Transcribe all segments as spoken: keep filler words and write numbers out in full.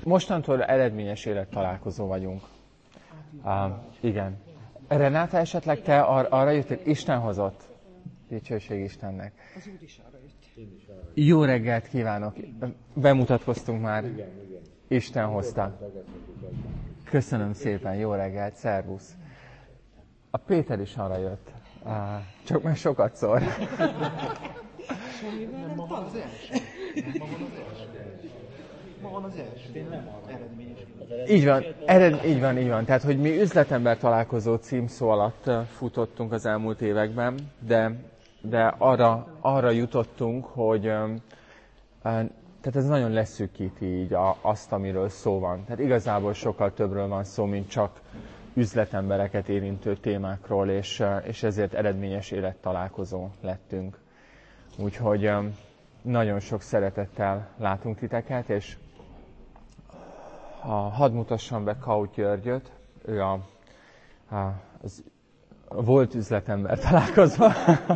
Mostantól eredményes élettalálkozó vagyunk. Uh, igen. Renáta, esetleg te ar- arra jöttél? Isten hozott. Dicsőség Istennek. Az Úr is arra jött. Jó reggelt kívánok. Bemutatkoztunk már. Isten hozta. Köszönöm szépen, jó reggelt, szervusz. A Péter is arra jött. Uh, csak már sokat szól. Nem, ma van az első. Ma van az első. Ma van az első. Én nem arra. Eredményes. Így van, ered, így van, így van. Tehát, hogy mi üzletember találkozó címszó alatt futottunk az elmúlt években, de, de arra, arra jutottunk, hogy um, tehát ez nagyon leszűkíti így a, azt, amiről szó van. Tehát igazából sokkal többről van szó, mint csak üzletembereket érintő témákról, és, és ezért eredményes élettalálkozó lettünk. Úgyhogy um, nagyon sok szeretettel látunk titeket, és a, hadd mutassam be Kaut Györgyöt, ő a, a, az, a volt üzletember találkozó.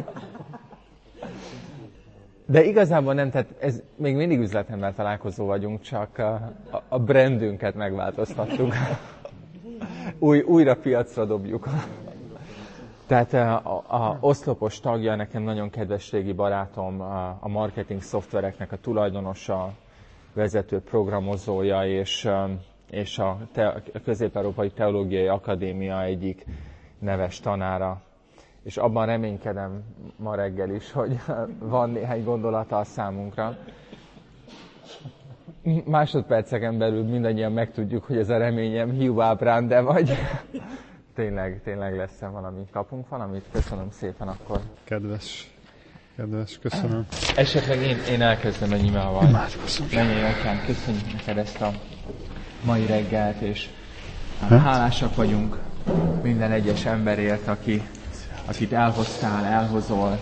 De igazából nem, tehát ez még mindig üzletember találkozó vagyunk, csak a, a brandünket megváltoztattuk. Új, újra piacra dobjuk. Tehát a, a oszlopos tagja, nekem nagyon kedves régi barátom, a, a marketing szoftvereknek a tulajdonosa, vezető programozója, és, és a, te, a Közép-Európai Teológiai Akadémia egyik neves tanára. És abban reménykedem ma reggel is, hogy van néhány gondolata a számunkra. Másodperceken belül mindannyian megtudjuk, hogy ez a reményem hiúábrán, de vagy tényleg, tényleg lesz-e valami. Kapunk valamit? Köszönöm szépen akkor. Kedves, kedves, köszönöm. Esetleg én, én elkezdem egy imával. Menjél, Atyám, köszönjük neked ezt a mai reggelt, és hálásak vagyunk minden egyes emberért, aki, akit elhoztál, elhozol.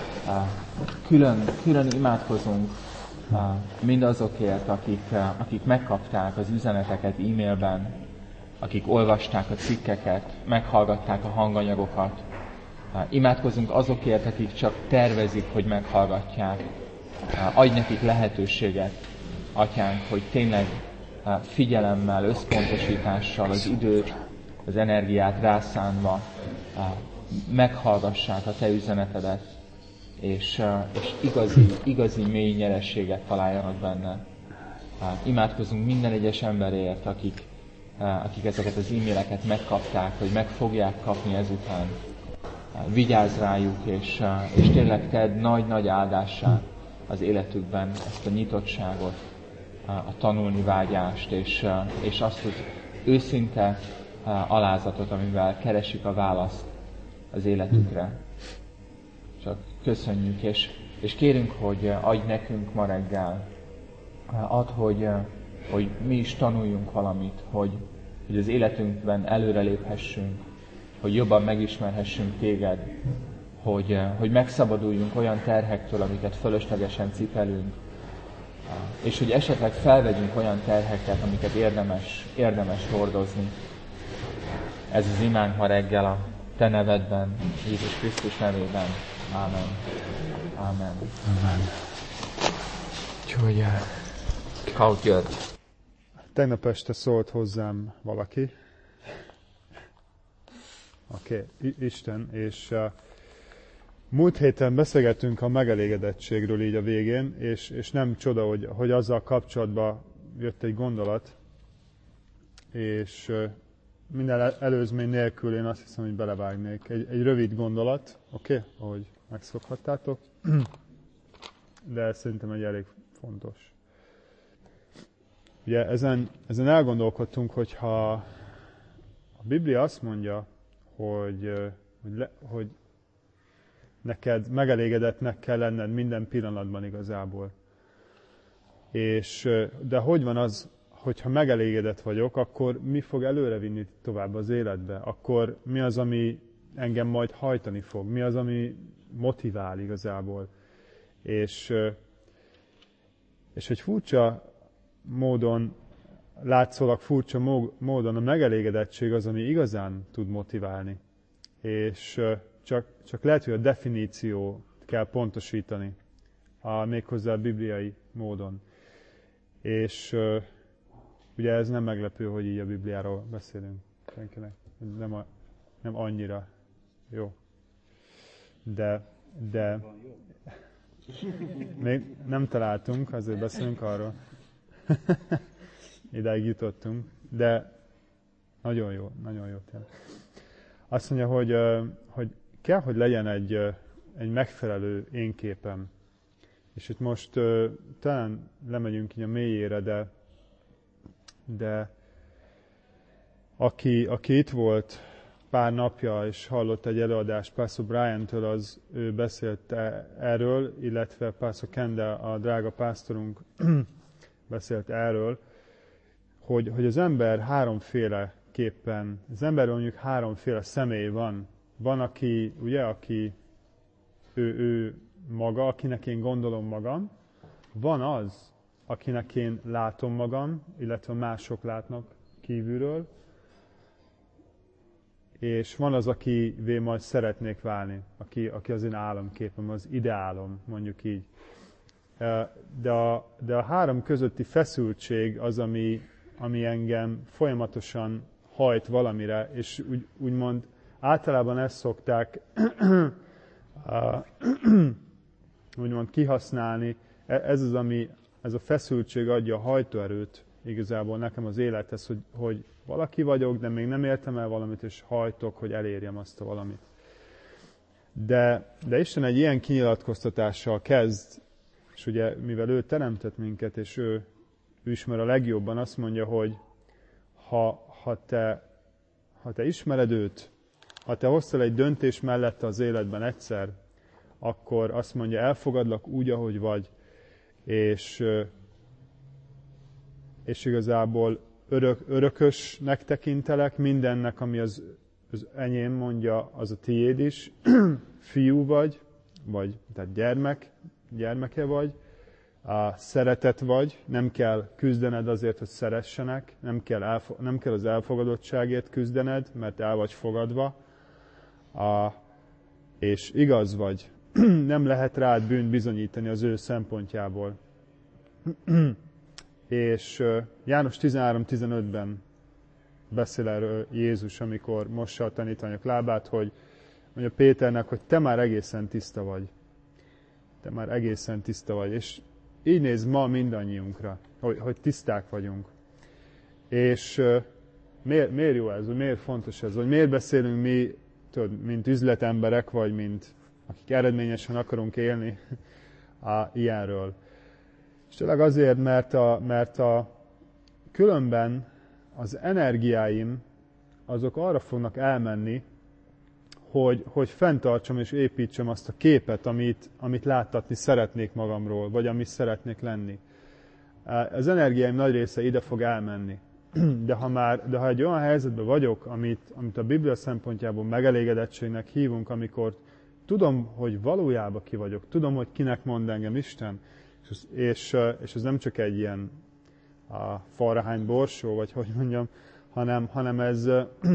Külön, külön imádkozunk mindazokért, akik, akik megkapták az üzeneteket e-mailben, akik olvasták a cikkeket, meghallgatták a hanganyagokat. Imádkozunk azokért, akik csak tervezik, hogy meghallgatják. Adj nekik lehetőséget, Atyánk, hogy tényleg figyelemmel, összpontosítással, az időt, az energiát rászánva meghallgassák a Te üzenetedet, és, és igazi, igazi mély nyerességet találjanak benne. Imádkozunk minden egyes emberért, akik, akik ezeket az e-maileket megkapták, hogy meg fogják kapni ezután. Vigyázz rájuk, és, és tényleg tedd nagy-nagy áldássá az életükben ezt a nyitottságot, a tanulni vágyást, és, és azt, hogy őszinte alázatot, amivel keresik a választ az életükre. Csak köszönjük, és, és kérünk, hogy adj nekünk ma reggel, add, hogy, hogy mi is tanuljunk valamit, hogy, hogy az életünkben előreléphessünk, hogy jobban megismerhessünk Téged, hogy, hogy megszabaduljunk olyan terhektől, amiket fölöslegesen cipelünk, és hogy esetleg felvegyünk olyan terheket, amiket érdemes, érdemes hordozni. Ez az imánk ma reggel a Te nevedben, Jézus Krisztus nevében. Ámen. Ámen. Amen. Úgyhogy Kaut György. Tegnap este szólt hozzám valaki, Oké, okay. Isten, és uh, múlt héten beszélgettünk a megelégedettségről így a végén, és, és nem csoda, hogy, hogy azzal kapcsolatban jött egy gondolat, és uh, minden előzmény nélkül én azt hiszem, hogy belevágnék. Egy, egy rövid gondolat, oké, okay? Ahogy megszokhattátok, de szerintem egy elég fontos. Ugye ezen, ezen elgondolkodtunk, hogyha a Biblia azt mondja, hogy, hogy, le, hogy neked megelégedettnek kell lenned minden pillanatban igazából. És, de hogy van az, hogyha megelégedett vagyok, akkor mi fog előrevinni tovább az életbe? Akkor mi az, ami engem majd hajtani fog? Mi az, ami motivál igazából? És, és hogy furcsa módon, látszólag furcsa módon a megelégedettség az, ami igazán tud motiválni. És csak, csak lehet, hogy a definíció kell pontosítani, a, méghozzá a bibliai módon. És, ugye ez nem meglepő, hogy így a Bibliáról beszélünk senkinek. Nem, a, nem annyira jó. De, de még nem találtunk, azért beszélünk arról. Idáig jutottunk, de nagyon jó, nagyon jó tényleg. Azt mondja, hogy, hogy kell, hogy legyen egy, egy megfelelő én képem. És itt most talán lemegyünk így a mélyére, de, de aki, aki itt volt pár napja, és hallott egy előadást Pastor Brian-től, az ő beszélt erről, illetve Pastor Kendall, a drága pásztorunk beszélt erről, hogy, hogy az ember háromféle képpen, az ember mondjuk háromféle személy van. Van, aki, ugye, aki ő, ő maga, akinek én gondolom magam. Van az, akinek én látom magam, illetve mások látnak kívülről. És van az, akivé majd szeretnék válni, aki, aki az én álomképem, az ideálom, mondjuk így. De a, de a három közötti feszültség az, ami, ami engem folyamatosan hajt valamire, és úgy, úgymond általában ezt szokták úgymond kihasználni. Ez az, ami, ez a feszültség adja a hajtóerőt igazából nekem az élethez, hogy, hogy valaki vagyok, de még nem értem el valamit, és hajtok, hogy elérjem azt a valamit. De, de Isten egy ilyen kinyilatkoztatással kezd, és ugye, mivel ő teremtett minket, és ő, ő ismer a legjobban, azt mondja, hogy ha, ha, te, ha te ismered őt, ha te hoztál egy döntés mellette az életben egyszer, akkor azt mondja, elfogadlak úgy, ahogy vagy, és, és igazából örök, örökösnek tekintelek, mindennek, ami az, az enyém, mondja, az a tiéd is, fiú vagy, vagy tehát gyermek, gyermeke vagy, a szeretet vagy, nem kell küzdened azért, hogy szeressenek, nem kell, elfo- nem kell az elfogadottságért küzdened, mert el vagy fogadva, a, és igaz vagy. Nem lehet rád bűnt bizonyítani az ő szempontjából. És János tizenhárom tizenötben beszél erről Jézus, amikor mossa a tanítványok lábát, hogy mondja Péternek, hogy te már egészen tiszta vagy. Te már egészen tiszta vagy. És így néz ma mindannyiunkra, hogy, hogy tiszták vagyunk. És uh, miért, miért jó ez, vagy miért fontos ez, vagy miért beszélünk mi, tudod, mint üzletemberek, vagy mint akik eredményesen akarunk élni á, ilyenről. És tényleg azért, mert a, mert a különben az energiáim azok arra fognak elmenni, hogy, hogy fenntartsam és építsem azt a képet, amit, amit láttatni szeretnék magamról, vagy amit szeretnék lenni. Az energiáim nagy része ide fog elmenni. De ha már, de ha egy olyan helyzetben vagyok, amit, amit a Biblia szempontjából megelégedettségnek hívunk, amikor tudom, hogy valójában ki vagyok, tudom, hogy kinek mond engem Isten, és, és, és ez nem csak egy ilyen a falrahány borsó, vagy hogy mondjam, hanem, hanem ez,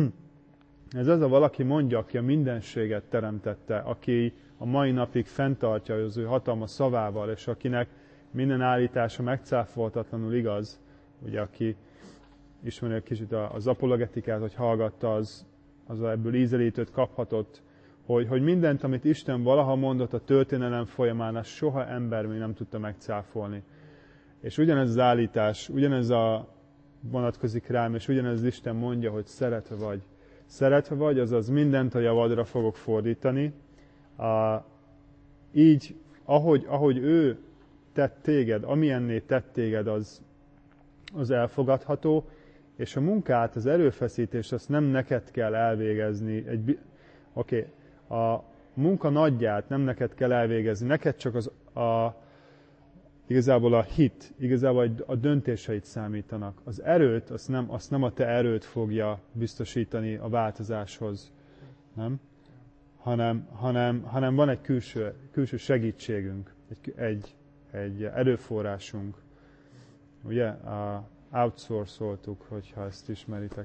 ez az a valaki mondja, aki a mindenséget teremtette, aki a mai napig fenntartja az ő hatalmas szavával, és akinek minden állítása megcáfoltatlanul igaz, ugye aki ismeri egy kicsit az apologetikát, hogy hallgatta, az, az ebből ízelítőt kaphatott, hogy, hogy mindent, amit Isten valaha mondott a történelem folyamán, azt soha ember még nem tudta megcáfolni. És ugyanez az állítás, ugyanez a vonatkozik rám, és ugyanez Isten mondja, hogy szeretve vagy. Szeretve vagy, azaz mindent a javadra fogok fordítani. A, így, ahogy, ahogy ő tett téged, amilyenné tett téged, az, az elfogadható, és a munkát, az erőfeszítést, azt nem neked kell elvégezni. Egy, oké, okay, a munka nagyját nem neked kell elvégezni, neked csak az a, igazából a hit, igazából a döntéseid számítanak. Az erőt, azt nem, azt nem a te erőt fogja biztosítani a változáshoz, nem? Hanem, hanem, hanem van egy külső, külső segítségünk, egy, egy, egy erőforrásunk. Ugye? A outsourcoltuk, hogyha ezt ismeritek.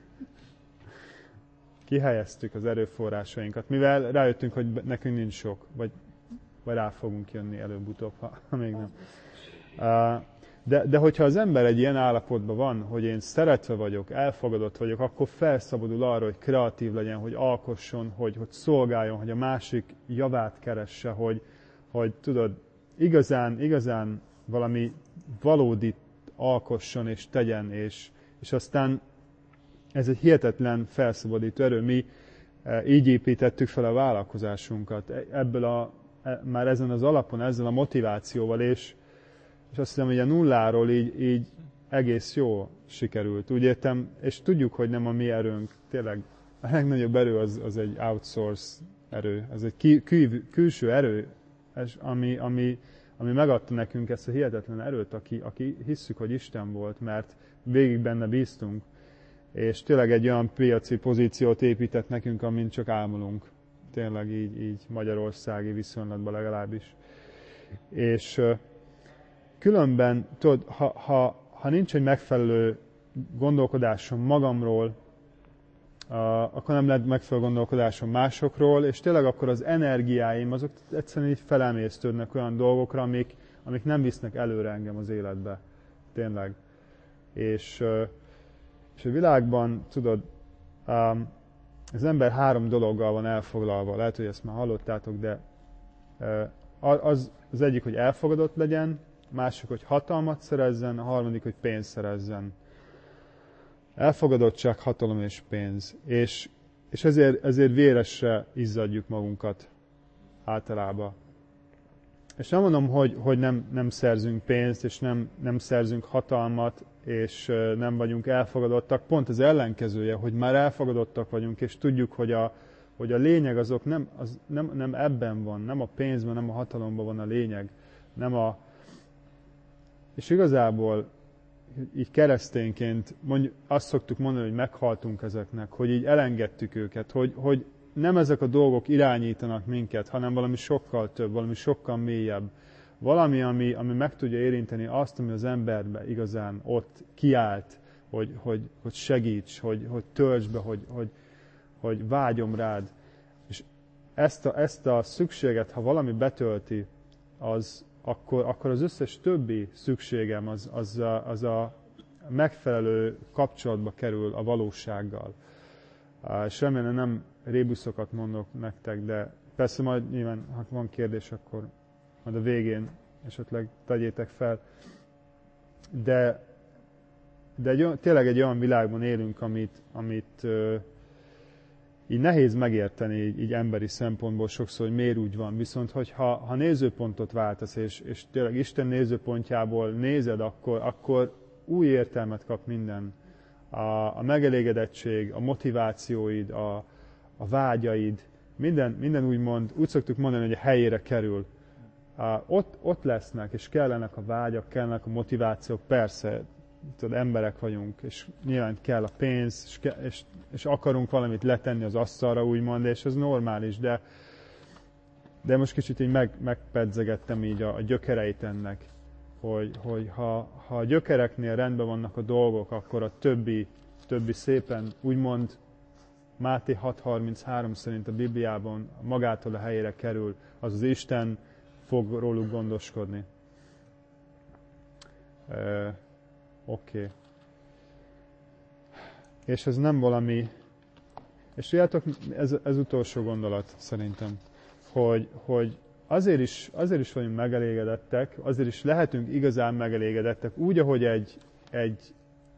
Kihelyeztük az erőforrásainkat, mivel rájöttünk, hogy nekünk nincs sok, vagy, vagy rá fogunk jönni előbb-utóbb, ha, ha még nem. De, de hogyha az ember egy ilyen állapotban van, hogy én szeretve vagyok, elfogadott vagyok, akkor felszabadul arra, hogy kreatív legyen, hogy alkosson, hogy, hogy szolgáljon, hogy a másik javát keresse, hogy, hogy tudod, igazán, igazán valami valódit alkosson és tegyen, és, és aztán ez egy hihetetlen felszabadító erő. Mi így építettük fel a vállalkozásunkat, ebből a, már ezen az alapon, ezzel a motivációval, és, és azt hiszem, hogy a nulláról így, így egész jó sikerült. Úgy értem, és tudjuk, hogy nem a mi erőnk, tényleg a legnagyobb erő az, az egy outsource erő, ez egy kül, kül, külső erő, ami, ami, ami megadta nekünk ezt a hihetetlen erőt, aki, aki hisszük, hogy Isten volt, mert végig benne bíztunk, és tényleg egy olyan piaci pozíciót épített nekünk, amint csak álmodunk. Tényleg így, így magyarországi viszonylatban legalábbis. És különben, tudod, ha, ha, ha nincs egy megfelelő gondolkodásom magamról, Uh, akkor nem lehet megfelelő gondolkodásom másokról, és tényleg akkor az energiáim, azok egyszerűen így felemésztődnek olyan dolgokra, amik, amik nem visznek előre engem az életbe. Tényleg. És, uh, és a világban, tudod, um, az ember három dologgal van elfoglalva. Lehet, hogy ezt már hallottátok, de uh, az, az egyik, hogy elfogadott legyen, a másik, hogy hatalmat szerezzen, a harmadik, hogy pénzt szerezzen. Elfogadottság, hatalom és pénz. És, és ezért, ezért véresre izzadjuk magunkat általában. És nem mondom, hogy, hogy nem, nem szerzünk pénzt, és nem, nem szerzünk hatalmat, és nem vagyunk elfogadottak. Pont az ellenkezője, hogy már elfogadottak vagyunk, és tudjuk, hogy a, hogy a lényeg azok nem, az nem, nem ebben van, nem a pénzben, nem a hatalomban van a lényeg. Nem a... És igazából így keresztényként mondjuk, azt szoktuk mondani, hogy meghaltunk ezeknek, hogy így elengedtük őket, hogy, hogy nem ezek a dolgok irányítanak minket, hanem valami sokkal több, valami sokkal mélyebb. Valami, ami, ami meg tudja érinteni azt, ami az emberbe igazán ott kiállt, hogy, hogy, hogy segíts, hogy, hogy töltsd be, hogy, hogy, hogy vágyom rád. És ezt a, ezt a szükséget, ha valami betölti, az Akkor, akkor az összes többi szükségem az, az, a, az a megfelelő kapcsolatba kerül a valósággal. És remélem nem rébuszokat mondok nektek, de persze majd nyilván, ha van kérdés, akkor majd a végén esetleg tegyétek fel. De, de egy, tényleg egy olyan világban élünk, amit, amit így nehéz megérteni így, így emberi szempontból sokszor, hogy miért úgy van. Viszont, hogyha ha nézőpontot váltasz, és, és tényleg Isten nézőpontjából nézed, akkor, akkor új értelmet kap minden. A, a megelégedettség, a motivációid, a, a vágyaid, minden, minden úgymond, úgy szoktuk mondani, hogy a helyére kerül. A, ott, ott lesznek, és kellenek a vágyak, kellenek a motivációk, persze, tudod, emberek vagyunk, és nyilván kell a pénz, és, ke, és, és akarunk valamit letenni az asztalra, úgymond, és ez normális, de, de most kicsit így meg, megpedzegettem így a, a gyökereit ennek, hogy, hogy ha, ha a gyökereknél rendben vannak a dolgok, akkor a többi, többi szépen, úgymond Máté hat harminchárom szerint a Bibliában magától a helyére kerül, az az Isten fog róluk gondoskodni. E, Oké. Okay. És ez nem valami... És tudjátok, ez, ez utolsó gondolat szerintem, hogy, hogy azért, is, azért is vagyunk megelégedettek, azért is lehetünk igazán megelégedettek, úgy, ahogy egy, egy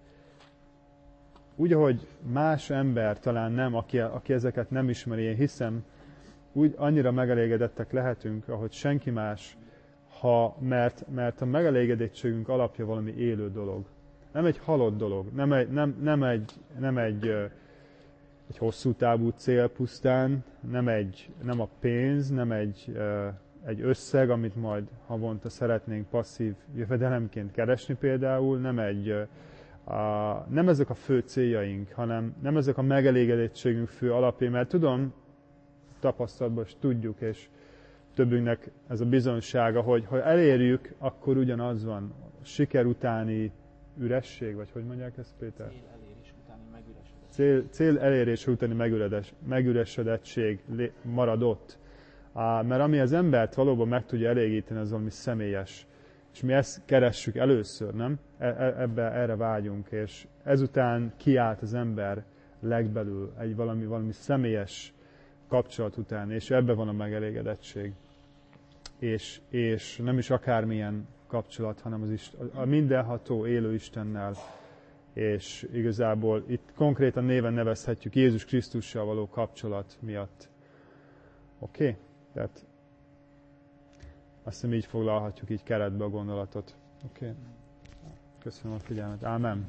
úgy, ahogy más ember talán nem, aki, aki ezeket nem ismeri, én hiszem, úgy annyira megelégedettek lehetünk, ahogy senki más, ha, mert, mert a megelégedettségünk alapja valami élő dolog. Nem egy halott dolog, nem egy, nem, nem egy, nem egy, egy hosszú távú cél pusztán, nem, egy, nem a pénz, nem egy, egy összeg, amit majd havonta szeretnénk passzív jövedelemként keresni például, nem, egy, a, nem ezek a fő céljaink, hanem nem ezek a megelégedettségünk fő alapja, mert tudom, tapasztalatban is tudjuk, és többünknek ez a bizonysága, hogy ha elérjük, akkor ugyanaz van. Siker utáni üresség, vagy hogy mondják ezt, Péter? Cél elérés utáni megüresedettség. Cél, cél elérés utáni megüredes, megüresedettség maradott. Á, mert ami az embert valóban meg tudja elégíteni, az valami személyes. És mi ezt keressük először, nem? Ebbe, erre vágyunk, és ezután kiállt az ember legbelül egy valami, valami személyes kapcsolat után, és ebbe van a megelégedettség. És, és nem is akármilyen kapcsolat, hanem az Isten, a mindenható élő Istennel, és igazából itt konkrétan néven nevezhetjük Jézus Krisztussal való kapcsolat miatt. Oké? Okay? Tehát azt hiszem így foglalhatjuk így keretbe a gondolatot. Oké? Okay? Köszönöm a figyelmet. Ámen.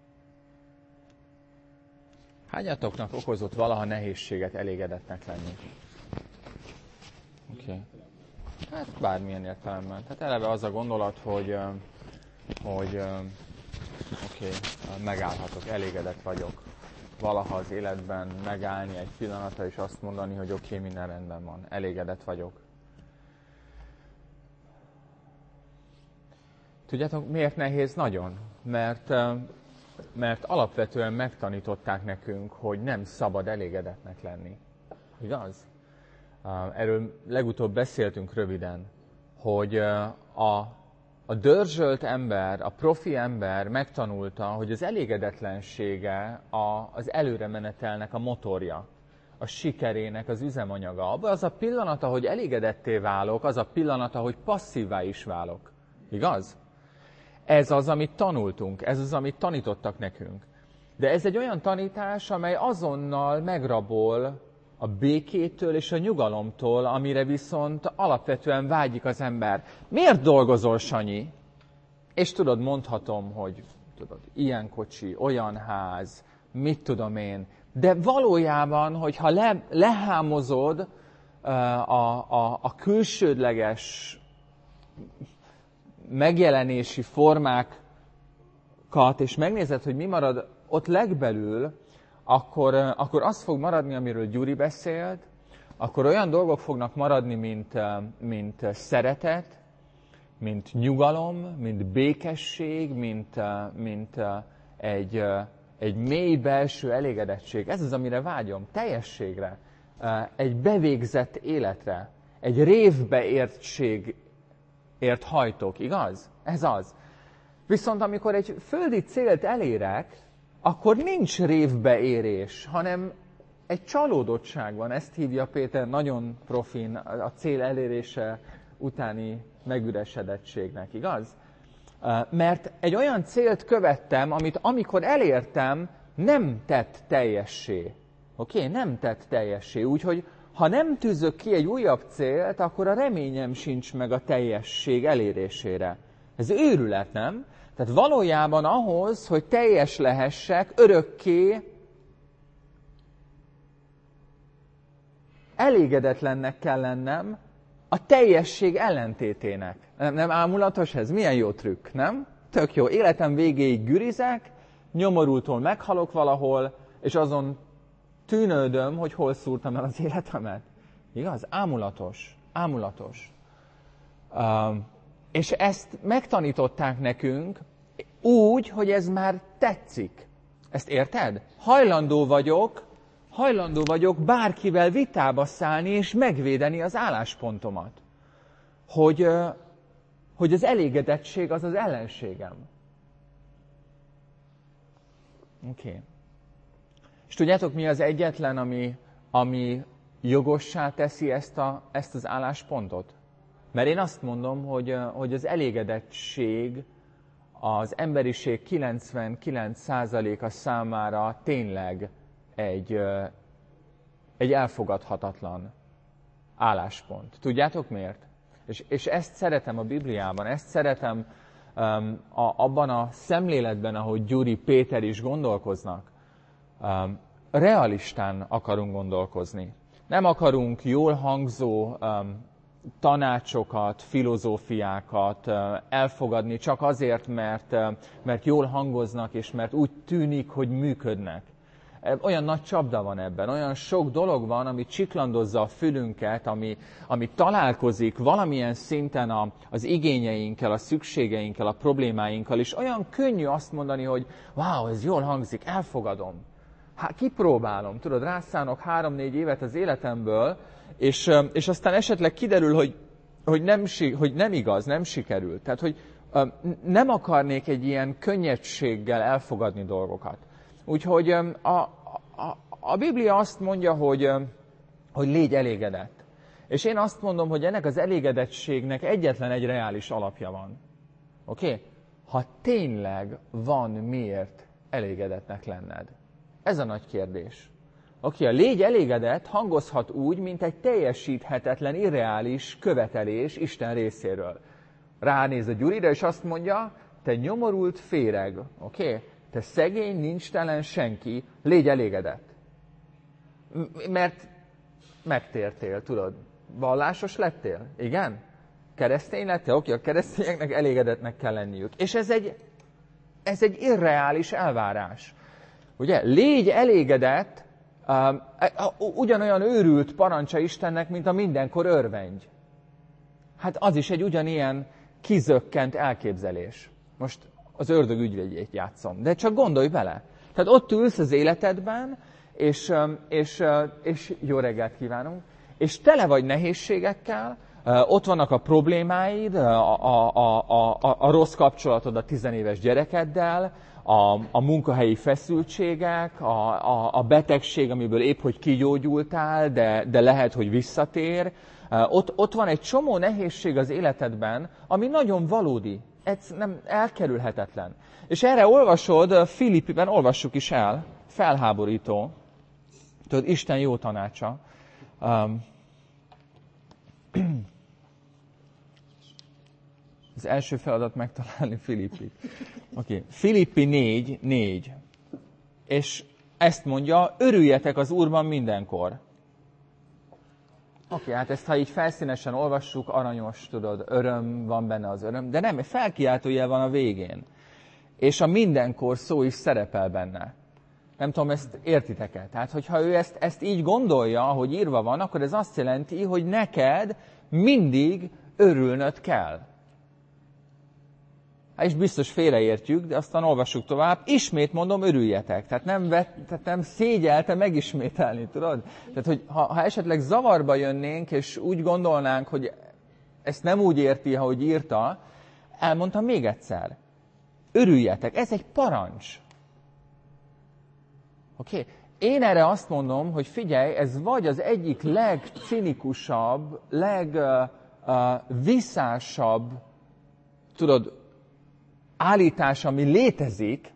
Hányatoknak okozott valaha nehézséget elégedetnek lenni? Oké. Okay. Hát bármilyen értelemben. Tehát eleve az a gondolat, hogy, hogy oké, okay, megállhatok, elégedett vagyok. Valaha az életben megállni egy pillanatra és azt mondani, hogy oké, okay, minden rendben van, elégedett vagyok. Tudjátok, miért nehéz? Nagyon. Mert, mert alapvetően megtanították nekünk, hogy nem szabad elégedetnek lenni. Igaz? Erről legutóbb beszéltünk röviden, hogy a, a dörzsölt ember, a profi ember megtanulta, hogy az elégedetlensége a, az előremenetelnek a motorja, a sikerének az üzemanyaga. Abban az a pillanat, ahogy elégedetté válok, az a pillanat, ahogy passzívvá is válok. Igaz? Ez az, amit tanultunk, ez az, amit tanítottak nekünk. De ez egy olyan tanítás, amely azonnal megrabol a békétől és a nyugalomtól, amire viszont alapvetően vágyik az ember. Miért dolgozol, Sanyi? És tudod, mondhatom, hogy tudod, ilyen kocsi, olyan ház, mit tudom én. De valójában, hogyha le, lehámozod a, a, a külsődleges megjelenési formákat, és megnézed, hogy mi marad ott legbelül, akkor, akkor az fog maradni, amiről Gyuri beszélt, akkor olyan dolgok fognak maradni, mint, mint szeretet, mint nyugalom, mint békesség, mint, mint egy, egy mély belső elégedettség. Ez az, amire vágyom, teljességre, egy bevégzett életre, egy révbe értség ért hajtok, igaz? Ez az. Viszont amikor egy földi célt elérek, akkor nincs révbeérés, hanem egy csalódottság van. Ezt hívja Péter nagyon profin a cél elérése utáni megüresedettségnek, igaz? Mert egy olyan célt követtem, amit amikor elértem, nem tett teljessé. Oké? Okay? Nem tett teljessé. Úgyhogy ha nem tűzök ki egy újabb célt, akkor a reményem sincs meg a teljesség elérésére. Ez őrület, nem? Tehát valójában ahhoz, hogy teljes lehessek, örökké elégedetlennek kell lennem a teljesség ellentétének. Nem, nem ámulatos ez? Milyen jó trükk, nem? Tök jó. Életem végéig gürizek, nyomorultól meghalok valahol, és azon tűnődöm, hogy hol szúrtam el az életemet. Igaz? Ámulatos. Ámulatos. Um, és ezt megtanították nekünk úgy, hogy ez már tetszik. Ezt érted? Hajlandó vagyok, hajlandó vagyok bárkivel vitába szállni és megvédeni az álláspontomat. Hogy, hogy az elégedettség az az ellenségem. Oké. Okay. És tudjátok, mi az egyetlen, ami, ami jogossá teszi ezt, a, ezt az álláspontot? Mert én azt mondom, hogy, hogy az elégedettség az emberiség kilencvenkilenc százaléka számára tényleg egy, egy elfogadhatatlan álláspont. Tudjátok miért? És, és ezt szeretem a Bibliában, ezt szeretem um, a, abban a szemléletben, ahogy Gyuri, Péter is gondolkoznak. Um, realistán akarunk gondolkozni. Nem akarunk jól hangzó um, tanácsokat, filozófiákat elfogadni csak azért, mert, mert jól hangoznak, és mert úgy tűnik, hogy működnek. Olyan nagy csapda van ebben, olyan sok dolog van, ami csiklandozza a fülünket, ami, ami találkozik valamilyen szinten a, az igényeinkkel, a szükségeinkkel, a problémáinkkal, és olyan könnyű azt mondani, hogy wow, ez jól hangzik, elfogadom. Hát kipróbálom, tudod, rászánok három-négy évet az életemből, és, és aztán esetleg kiderül, hogy hogy, nem, hogy nem igaz, nem sikerült. Tehát, hogy nem akarnék egy ilyen könnyedséggel elfogadni dolgokat. Úgyhogy a, a, a Biblia azt mondja, hogy, hogy légy elégedett. És én azt mondom, hogy ennek az elégedettségnek egyetlen egy reális alapja van. Oké? Okay? Ha tényleg van miért elégedetnek lenned. Ez a nagy kérdés. Oké, okay, a légy elégedett hangozhat úgy, mint egy teljesíthetetlen, irreális követelés Isten részéről. Ránéz a Gyurira, és azt mondja, te nyomorult féreg, oké? Okay? Te szegény, nincs telen senki, légy elégedett. Mert megtértél, tudod. Vallásos lettél? Igen? Keresztény lettél? Oké, okay, a keresztényeknek elégedetnek kell lenniük. És ez egy, ez egy irreális elvárás. Ugye? Légy elégedett, uh, ugyanolyan őrült parancsa Istennek, mint a mindenkor örvendj. Hát az is egy ugyanilyen kizökkent elképzelés. Most az ördög ügyvédjét játszom, de csak gondolj bele. Tehát ott ülsz az életedben, és, és, és jó reggelt kívánunk, és tele vagy nehézségekkel, ott vannak a problémáid, a, a, a, a, a rossz kapcsolatod a tizenéves gyerekeddel, a, a munkahelyi feszültségek, a, a, a betegség, amiből épp hogy kigyógyultál, de, de lehet, hogy visszatér. Ott, ott van egy csomó nehézség az életedben, ami nagyon valódi, ez nem elkerülhetetlen. És erre olvasod, Filippiben olvassuk is el, felháborító, tudod, Isten jó tanácsa. Um, az első feladat megtalálni Filippit. Oké, okay. Filippi négy, négy. És ezt mondja, örüljetek az Úrban mindenkor. Oké, okay, hát ezt ha így felszínesen olvassuk, aranyos, tudod, öröm, van benne az öröm, de nem, egy felkiáltójel van a végén. És a mindenkor szó is szerepel benne. Nem tudom, ezt értitek-e? Tehát, hogyha ő ezt, ezt így gondolja, hogy írva van, akkor ez azt jelenti, hogy neked mindig örülnöd kell. Hát és biztos félreértjük, de aztán olvassuk tovább. Ismét mondom, örüljetek. Tehát nem, vet, tehát nem szégyelte megismételni, tudod? Tehát, hogy ha, ha esetleg zavarba jönnénk, és úgy gondolnánk, hogy ezt nem úgy érti, ahogy írta, elmondtam még egyszer. Örüljetek. Ez egy parancs. Oké? Okay? Én erre azt mondom, hogy figyelj, ez vagy az egyik legcinikusabb, legvisszásabb, uh, uh, tudod, állítás, ami létezik,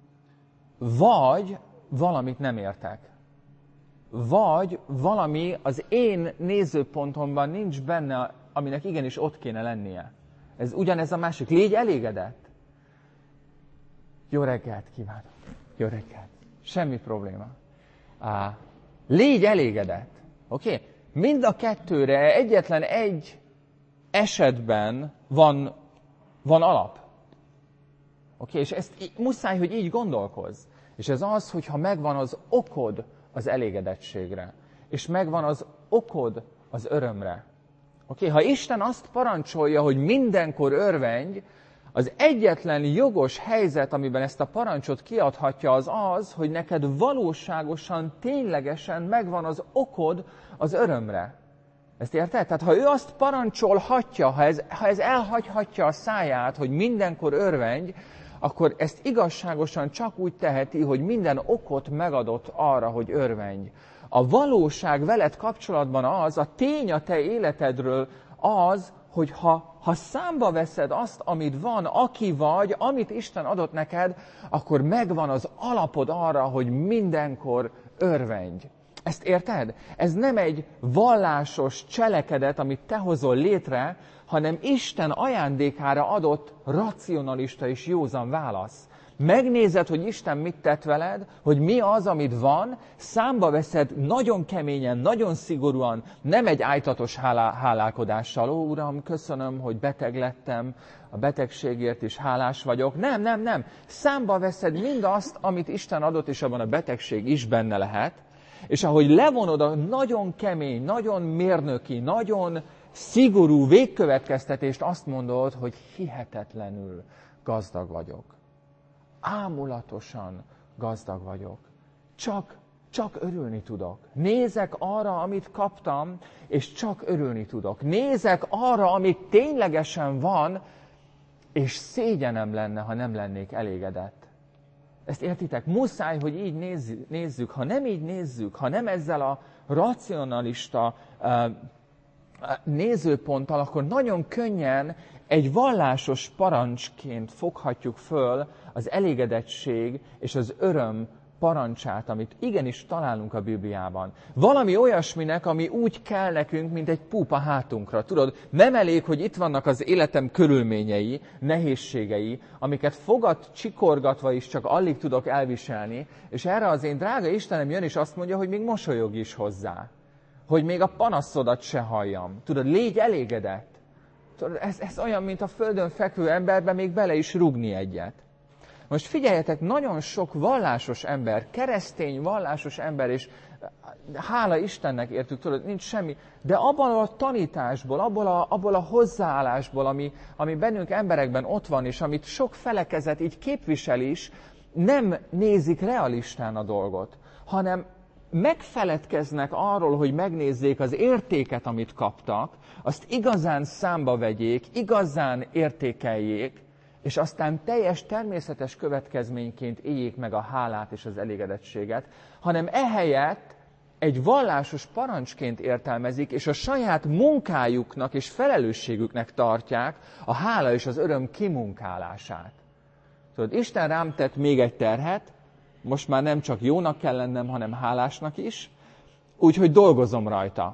vagy valamit nem értek. Vagy valami az én nézőpontomban nincs benne, aminek igenis ott kéne lennie. Ez ugyanez a másik. Légy elégedett. Jó reggelt kívánok. Jó reggelt. Semmi probléma. Á, légy elégedett. Oké? Okay? Mind a kettőre egyetlen egy esetben van, van alap. Oké? Okay? És ezt muszáj, hogy így gondolkozz. És ez az, hogyha megvan az okod az elégedettségre, és megvan az okod az örömre. Oké? Okay? Ha Isten azt parancsolja, hogy mindenkor örvendj, az egyetlen jogos helyzet, amiben ezt a parancsot kiadhatja, az az, hogy neked valóságosan, ténylegesen megvan az okod az örömre. Ezt érted? Tehát ha ő azt parancsolhatja, ha ez, ha ez elhagyhatja a száját, hogy mindenkor örvendj, akkor ezt igazságosan csak úgy teheti, hogy minden okot megadott arra, hogy örvendj. A valóság veled kapcsolatban az, a tény a te életedről az, hogy ha, ha számba veszed azt, amit van, aki vagy, amit Isten adott neked, akkor megvan az alapod arra, hogy mindenkor örvendj. Ezt érted? Ez nem egy vallásos cselekedet, amit te hozol létre, hanem Isten ajándékára adott racionalista és józan válasz. Megnézed, hogy Isten mit tett veled, hogy mi az, amit van, számba veszed nagyon keményen, nagyon szigorúan, nem egy ájtatos hálá, hálálkodással. Ó, Uram, köszönöm, hogy beteg lettem, a betegségért is hálás vagyok. Nem, nem, nem. Számba veszed mindazt, amit Isten adott, és abban a betegség is benne lehet, és ahogy levonod a nagyon kemény, nagyon mérnöki, nagyon szigorú végkövetkeztetést, azt mondod, hogy hihetetlenül gazdag vagyok. Ámulatosan gazdag vagyok. Csak csak örülni tudok. Nézek arra, amit kaptam, és csak örülni tudok. Nézek arra, amit ténylegesen van, és szégyenem lenne, ha nem lennék elégedett. Ezt értitek? Muszáj, hogy így nézzük. Ha nem így nézzük, ha nem ezzel a racionalista uh, nézőponttal, akkor nagyon könnyen egy vallásos parancsként foghatjuk föl az elégedettség és az öröm parancsát, amit igenis találunk a Bibliában. Valami olyasminek, ami úgy kell nekünk, mint egy púp a hátunkra. Tudod, nem elég, hogy itt vannak az életem körülményei, nehézségei, amiket fogad csikorgatva is csak alig tudok elviselni, és erre az én drága Istenem jön és azt mondja, hogy még mosolyog is hozzá. Hogy még a panaszodat se halljam. Tudod, légy elégedett. Tudod, ez, ez olyan, mint a földön fekvő emberbe még bele is rúgni egyet. Most figyeljetek, nagyon sok vallásos ember, keresztény vallásos ember, és hála Istennek értük, tudod, nincs semmi, de abban a tanításból, abból a, abból a hozzáállásból, ami, ami bennünk emberekben ott van, és amit sok felekezet így képvisel is, nem nézik realistán a dolgot, hanem megfeledkeznek arról, hogy megnézzék az értéket, amit kaptak, azt igazán számba vegyék, igazán értékeljék, és aztán teljes természetes következményként éljék meg a hálát és az elégedettséget, hanem ehelyett egy vallásos parancsként értelmezik, és a saját munkájuknak és felelősségüknek tartják a hála és az öröm kimunkálását. Tudod, Isten rám tett még egy terhet, most már nem csak jónak kell lennem, hanem hálásnak is, úgyhogy dolgozom rajta.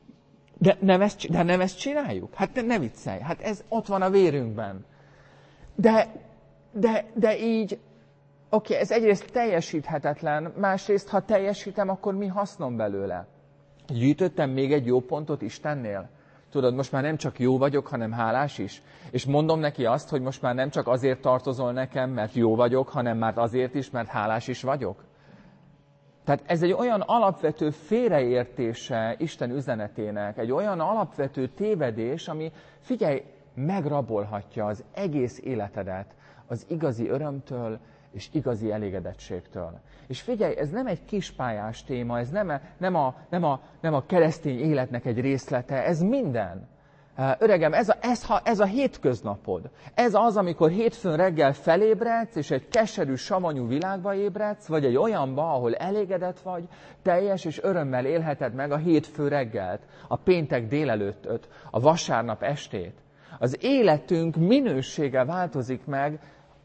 De nem ezt, de nem ezt csináljuk? Hát ne, ne viccelj, hát ez ott van a vérünkben. De, de, de így, oké, okay, ez egyrészt teljesíthetetlen, másrészt, ha teljesítem, akkor mi hasznom belőle? Gyűjtöttem még egy jó pontot Istennél? Tudod, most már nem csak jó vagyok, hanem hálás is. És mondom neki azt, hogy most már nem csak azért tartozol nekem, mert jó vagyok, hanem már azért is, mert hálás is vagyok. Tehát ez egy olyan alapvető félreértése Isten üzenetének, egy olyan alapvető tévedés, ami, figyelj, megrabolhatja az egész életedet az igazi örömtől és igazi elégedettségtől. És figyelj, ez nem egy kispályás téma, ez nem a, nem a, nem a, nem a keresztény életnek egy részlete, ez minden. Öregem, ez a, ez, ha, ez a hétköznapod. Ez az, amikor hétfőn reggel felébredsz, és egy keserű, savanyú világba ébredsz, vagy egy olyanba, ahol elégedett vagy, teljes és örömmel élheted meg a hétfő reggelt, a péntek délelőttöt, a vasárnap estét. Az életünk minősége változik meg,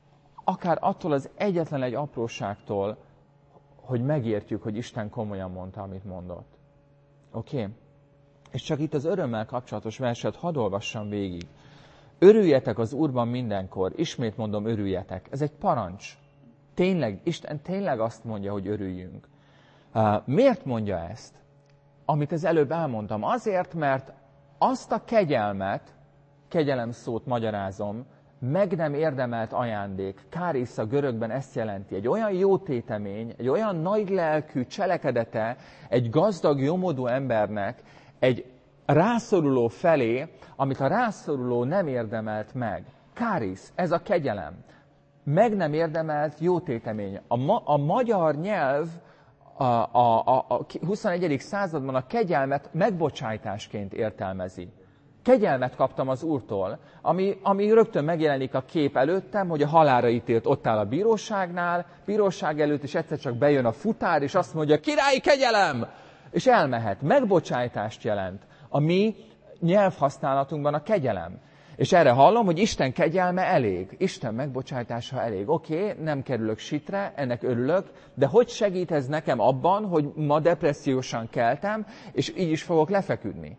akár attól az egyetlen egy apróságtól, hogy megértjük, hogy Isten komolyan mondta, amit mondott. Oké? Okay? És csak itt az örömmel kapcsolatos verset hadd olvassam végig. Örüljetek az Úrban mindenkor. Ismét mondom, örüljetek. Ez egy parancs. Tényleg, Isten tényleg azt mondja, hogy örüljünk. Uh, miért mondja ezt? Amit az előbb elmondtam. Azért, mert azt a kegyelmet, kegyelem szót magyarázom, meg nem érdemelt ajándék. Kárisz a görögben ezt jelenti. Egy olyan jó tétemény, egy olyan nagy lelkű cselekedete egy gazdag, jómódú embernek, egy rászoruló felé, amit a rászoruló nem érdemelt meg. Kárisz, ez a kegyelem. Meg nem érdemelt jó tétemény. A, ma, a magyar nyelv a, a, a, a huszonegyedik században a kegyelmet megbocsájtásként értelmezi. Kegyelmet kaptam az Úrtól, ami, ami rögtön megjelenik a kép előttem, hogy a halálra ítélt ott áll a bíróságnál, bíróság előtt, és egyszer csak bejön a futár, és azt mondja, királyi kegyelem! És elmehet. Megbocsájtást jelent. A mi nyelvhasználatunkban a kegyelem. És erre hallom, hogy Isten kegyelme elég. Isten megbocsájtása elég. Oké, okay, nem kerülök sitre, ennek örülök, de hogy segít ez nekem abban, hogy ma depressziósan keltem, és így is fogok lefeküdni?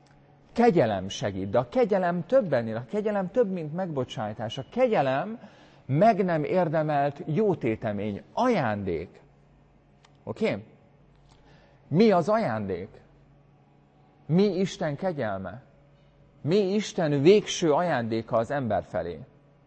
Kegyelem segít, de a kegyelem több ennél, a kegyelem több, mint megbocsájtás. A kegyelem meg nem érdemelt jótétemény, ajándék. Oké? Okay? Mi az ajándék? Mi Isten kegyelme? Mi Isten végső ajándéka az ember felé?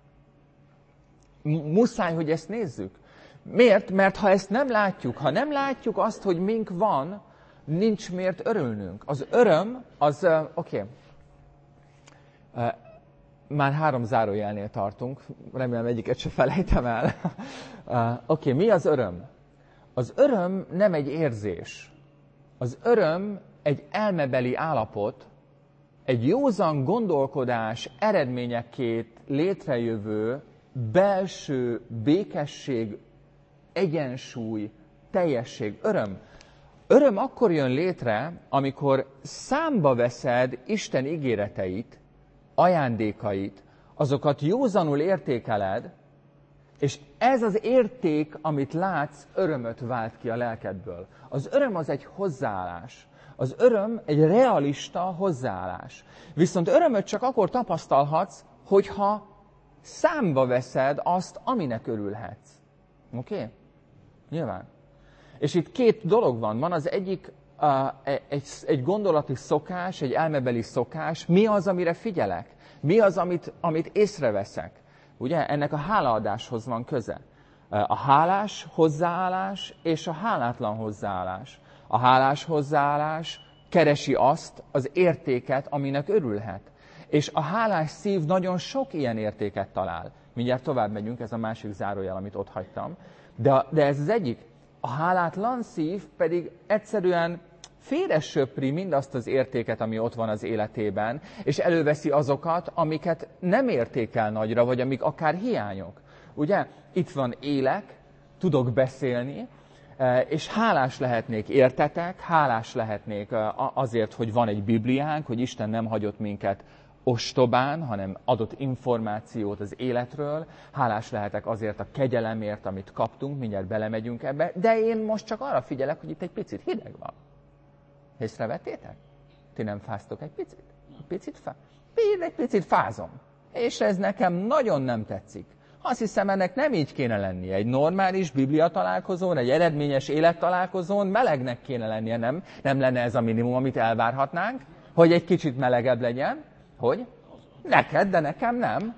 Muszáj, hogy ezt nézzük. Miért? Mert ha ezt nem látjuk, ha nem látjuk azt, hogy mink van, nincs miért örülnünk. Az öröm, az, uh, oké, okay. uh, már három zárójelnél tartunk, remélem egyiket se felejtem el. uh, oké, okay, mi az öröm? Az öröm nem egy érzés. Az öröm egy elmebeli állapot, egy józan gondolkodás eredményeként létrejövő belső békesség, egyensúly, teljesség, öröm. Öröm akkor jön létre, amikor számba veszed Isten ígéreteit, ajándékait, azokat józanul értékeled, és ez az érték, amit látsz, örömöt vált ki a lelkedből. Az öröm az egy hozzáállás. Az öröm egy realista hozzáállás. Viszont örömöt csak akkor tapasztalhatsz, hogyha számba veszed azt, aminek örülhetsz. Oké? Okay? Nyilván. És itt két dolog van. Van az egyik uh, egy, egy gondolati szokás, egy elmebeli szokás. Mi az, amire figyelek? Mi az, amit, amit észreveszek? Ugye? Ennek a hálaadáshoz van köze. A hálás hozzáállás és a hálátlan hozzáállás. A hálás hozzáállás keresi azt az értéket, aminek örülhet. És a hálás szív nagyon sok ilyen értéket talál. Mindjárt tovább megyünk, ez a másik zárójel, amit ott hagytam. De, de ez az egyik. A hálátlan szív pedig egyszerűen félresöpri mindazt az értéket, ami ott van az életében, és előveszi azokat, amiket nem értékel nagyra, vagy amik akár hiányok. Ugye? Itt van élek, tudok beszélni, és hálás lehetnék értetek, hálás lehetnék azért, hogy van egy Bibliánk, hogy Isten nem hagyott minket ostobán, hanem adott információt az életről. Hálás lehetek azért a kegyelemért, amit kaptunk, mindjárt belemegyünk ebbe, de én most csak arra figyelek, hogy itt egy picit hideg van. Észrevettétek? Ti nem fáztok egy picit? Egy picit fá... Én egy picit fázom. És ez nekem nagyon nem tetszik. Azt hiszem, ennek nem így kéne lennie. Egy normális biblia találkozón, egy eredményes élettalálkozón melegnek kéne lennie, nem? Nem lenne ez a minimum, amit elvárhatnánk, hogy egy kicsit melegebb legyen. Hogy? Neked, de nekem nem.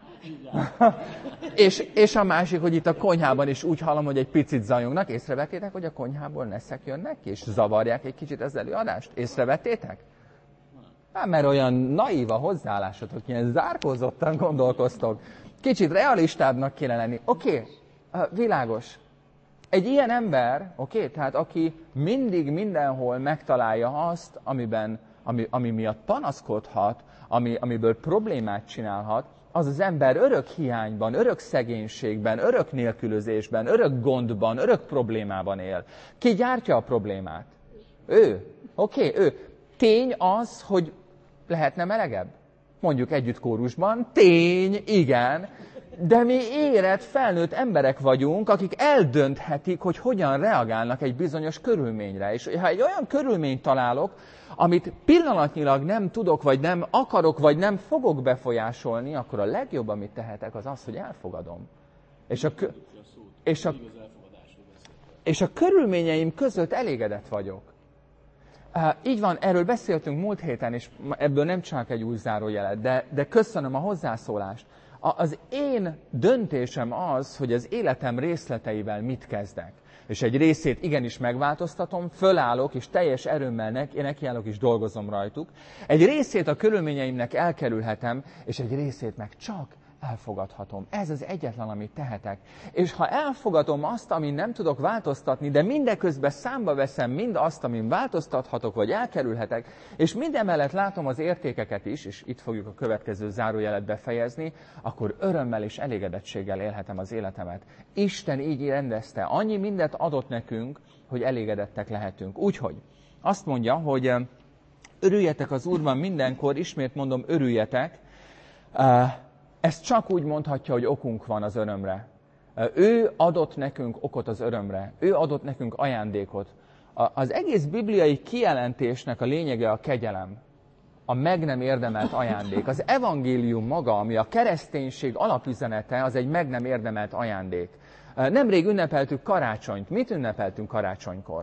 és, és a másik, hogy itt a konyhában is úgy hallom, hogy egy picit zajongnak. Észrevettétek, hogy a konyhából neszek jönnek ki, és zavarják egy kicsit az előadást? Észrevettétek? Hát, mert olyan naív a hozzáállásotok, ilyen zárkózottan gondolkoztok. Kicsit realistábbnak kéne lenni. Oké, okay, világos. Egy ilyen ember, oké, okay, tehát aki mindig mindenhol megtalálja azt, amiben, ami, ami miatt panaszkodhat, ami, amiből problémát csinálhat, az az ember örök hiányban, örök szegénységben, örök nélkülözésben, örök gondban, örök problémában él. Ki gyártja a problémát? Ő. Oké, okay, ő. Tény az, hogy lehetne melegebb. Mondjuk együtt kórusban, tény, igen, de mi érett, felnőtt emberek vagyunk, akik eldönthetik, hogy hogyan reagálnak egy bizonyos körülményre. És ha egy olyan körülményt találok, amit pillanatnyilag nem tudok, vagy nem akarok, vagy nem fogok befolyásolni, akkor a legjobb, amit tehetek, az az, hogy elfogadom. És a, és a, és a körülményeim között elégedett vagyok. Uh, így van, erről beszéltünk múlt héten, és ebből nem csak egy új zárójelet, de, de köszönöm a hozzászólást. A, az én döntésem az, hogy az életem részleteivel mit kezdek. És egy részét igenis megváltoztatom, fölállok, és teljes erőmmel nekiállok, és dolgozom rajtuk. Egy részét a körülményeimnek elkerülhetem, és egy részét meg csak elfogadhatom. Ez az egyetlen, amit tehetek. És ha elfogadom azt, amin nem tudok változtatni, de mindeközben számba veszem mind azt, amin változtathatok, vagy elkerülhetek, és mindemellett látom az értékeket is, és itt fogjuk a következő zárójelet befejezni, akkor örömmel és elégedettséggel élhetem az életemet. Isten így rendezte. Annyi mindent adott nekünk, hogy elégedettek lehetünk. Úgyhogy azt mondja, hogy örüljetek az Úrban mindenkor, ismét mondom, örüljetek. Ezt csak úgy mondhatja, hogy okunk van az örömre. Ő adott nekünk okot az örömre. Ő adott nekünk ajándékot. Az egész bibliai kijelentésnek a lényege a kegyelem. A meg nem érdemelt ajándék. Az evangélium maga, ami a kereszténység alapüzenete, az egy meg nem érdemelt ajándék. Nemrég ünnepeltük karácsonyt. Mit ünnepeltünk karácsonykor?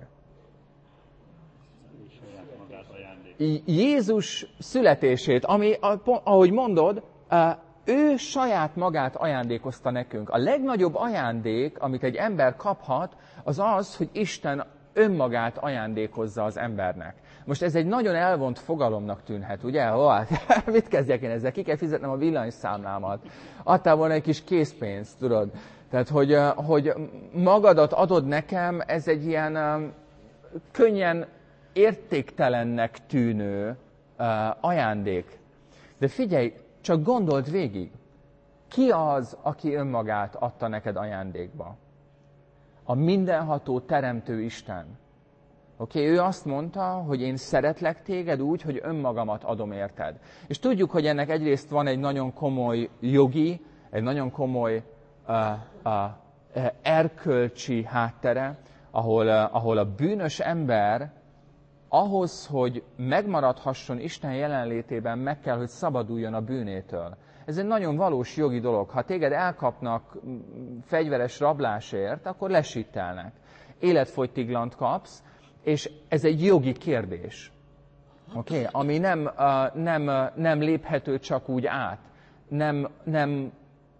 Jézus születését, ami, ahogy mondod, ő saját magát ajándékozta nekünk. A legnagyobb ajándék, amit egy ember kaphat, az az, hogy Isten önmagát ajándékozza az embernek. Most ez egy nagyon elvont fogalomnak tűnhet, ugye? Ó, hát, mit kezdjek én ezzel? Ki kell fizetnem a villanyszámlámat. Adtál volna egy kis készpénzt, tudod? Tehát, hogy, hogy magadat adod nekem, ez egy ilyen könnyen értéktelennek tűnő ajándék. De figyelj, csak gondold végig, ki az, aki önmagát adta neked ajándékba? A mindenható teremtő Isten. Oké, okay? Ő azt mondta, hogy én szeretlek téged úgy, hogy önmagamat adom érted. És tudjuk, hogy ennek egyrészt van egy nagyon komoly jogi, egy nagyon komoly uh, uh, erkölcsi háttere, ahol, uh, ahol a bűnös ember ahhoz, hogy megmaradhasson Isten jelenlétében, meg kell, hogy szabaduljon a bűnétől. Ez egy nagyon valós jogi dolog. Ha téged elkapnak fegyveres rablásért, akkor lesittelnek. Életfogytiglant kapsz, és ez egy jogi kérdés, okay? Ami nem, uh, nem, uh, nem léphető csak úgy át, nem, nem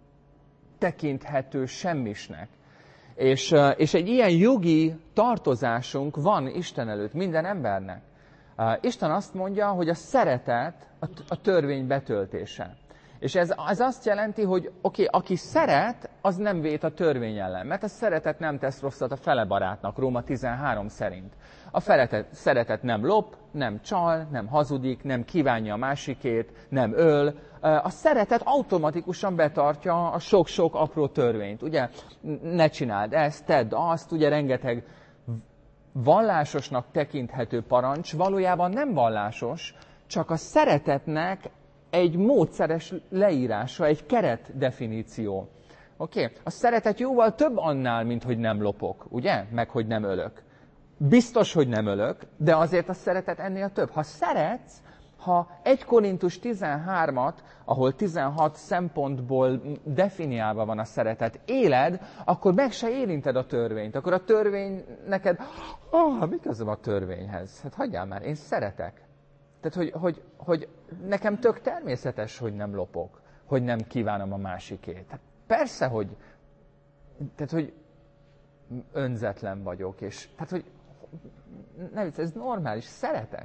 tekinthető semmisnek. És, uh, és egy ilyen jogi tartozásunk van Isten előtt, minden embernek. Uh, Isten azt mondja, hogy a szeretet a, a törvény betöltése. És ez, ez azt jelenti, hogy oké, okay, aki szeret, az nem vét a törvény ellen, mert a szeretet nem tesz rosszat a fele barátnak, Róma tizenhárom szerint. A feletet, szeretet nem lop, nem csal, nem hazudik, nem kívánja a másikét, nem öl. A szeretet automatikusan betartja a sok-sok apró törvényt. Ugye, ne csináld ezt, tedd azt, ugye rengeteg vallásosnak tekinthető parancs, valójában nem vallásos, csak a szeretetnek egy módszeres leírása, egy keretdefiníció. Oké? Okay? A szeretet jóval több annál, mint hogy nem lopok, ugye? Meg hogy nem ölök. Biztos, hogy nem ölök, de azért a szeretet ennél több. Ha szeretsz, ha egy Korintus tizenhármat, ahol tizenhat szempontból definiálva van a szeretet, éled, akkor meg se érinted a törvényt. Akkor a törvény neked, ah, mi közöm a törvényhez? Hát hagyjál már, én szeretek. Tehát, hogy, hogy, hogy nekem tök természetes, hogy nem lopok, hogy nem kívánom a másikét. Tehát persze, hogy, tehát, hogy önzetlen vagyok, és tehát, hogy nem, ez normális, szeretek.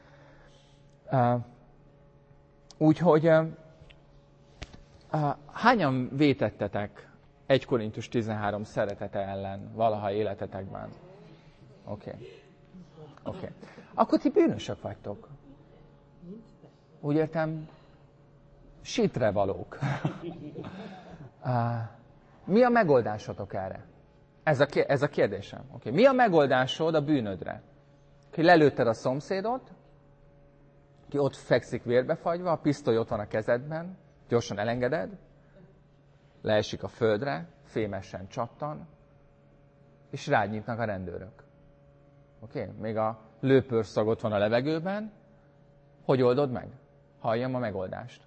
Uh, úgyhogy uh, uh, hányan vétettetek egy Korintus tizenhárom szeretete ellen valaha életetekben? Oké. Okay. Oké. Okay. Akkor ti bűnösök vagytok. Úgy értem, sitre valók. uh, mi a megoldásotok erre? Ez a, ez a kérdésem. Okay. Mi a megoldásod a bűnödre? Ki lelőtted a szomszédot, ki ott fekszik vérbefagyva, a pisztoly ott van a kezedben, gyorsan elengeded, leesik a földre, fémesen csattan, és rád nyitnak a rendőrök. Oké? Okay? Még a lőpörszag ott van a levegőben. Hogy oldod meg? Halljam a megoldást.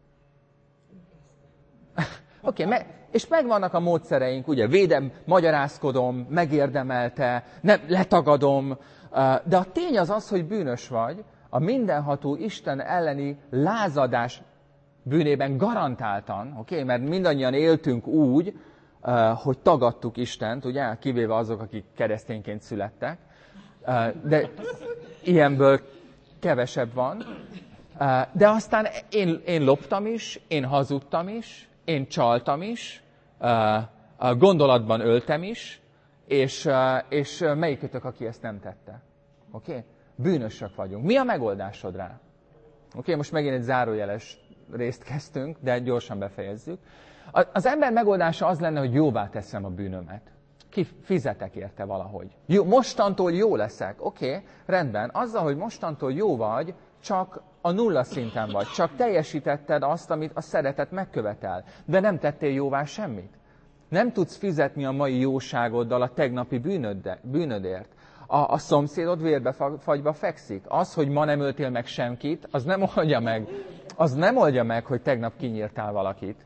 Oké, okay, me- és megvannak a módszereink, ugye, védem, magyarázkodom, megérdemelte, nem, letagadom, de a tény az az, hogy bűnös vagy, a mindenható Isten elleni lázadás bűnében garantáltan, oké, okay, mert mindannyian éltünk úgy, hogy tagadtuk Istent, ugye, kivéve azok, akik keresztényként születtek, de ilyenből kevesebb van, de aztán én, én loptam is, én hazudtam is, én csaltam is, gondolatban öltem is, és, és melyikötök, aki ezt nem tette? Oké? Okay? Bűnösök vagyunk. Mi a megoldásod rá? Oké, okay, most megint egy zárójeles részt kezdtünk, de gyorsan befejezzük. Az ember megoldása az lenne, hogy jóvá teszem a bűnömet. Ki fizetek érte valahogy. Jó, mostantól jó leszek. Oké, okay, rendben. Azzal, hogy mostantól jó vagy, csak a nulla szinten vagy. Csak teljesítetted azt, amit a szeretet megkövetel. De nem tettél jóvá semmit. Nem tudsz fizetni a mai jóságoddal a tegnapi bűnödde, bűnödért. A, a szomszédod vérbefagyva fekszik. Az, hogy ma nem öltél meg senkit, az nem oldja meg, az nem oldja meg, hogy tegnap kinyírtál valakit.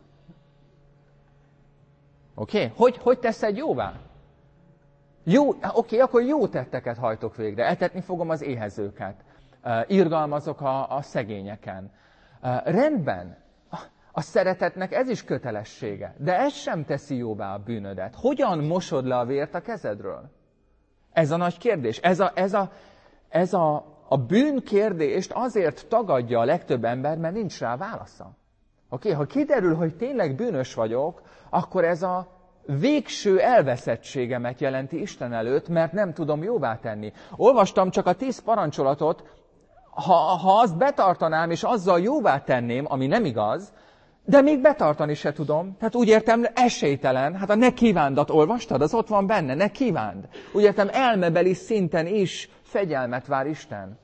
Oké? Okay? Hogy, hogy teszed jóvá? Jó, oké, okay, akkor jó tetteket hajtok végre. Etetni fogom az éhezőket. Uh, irgalmazok a, a szegényeken. Uh, rendben. A szeretetnek ez is kötelessége. De ez sem teszi jóvá a bűnödet. Hogyan mosod le a vért a kezedről? Ez a nagy kérdés. Ez a, ez a, ez a, a bűnkérdést azért tagadja a legtöbb ember, mert nincs rá válasza. Oké, okay? Ha kiderül, hogy tényleg bűnös vagyok, akkor ez a végső elveszettségemet jelenti Isten előtt, mert nem tudom jóvá tenni. Olvastam csak a tíz parancsolatot, ha, ha azt betartanám, és azzal jóvá tenném, ami nem igaz, de még betartani se tudom. Tehát úgy értem, esélytelen. Hát a ne kívándat olvastad, az ott van benne, ne kívánd. Úgy értem, elmebeli szinten is fegyelmet vár Isten.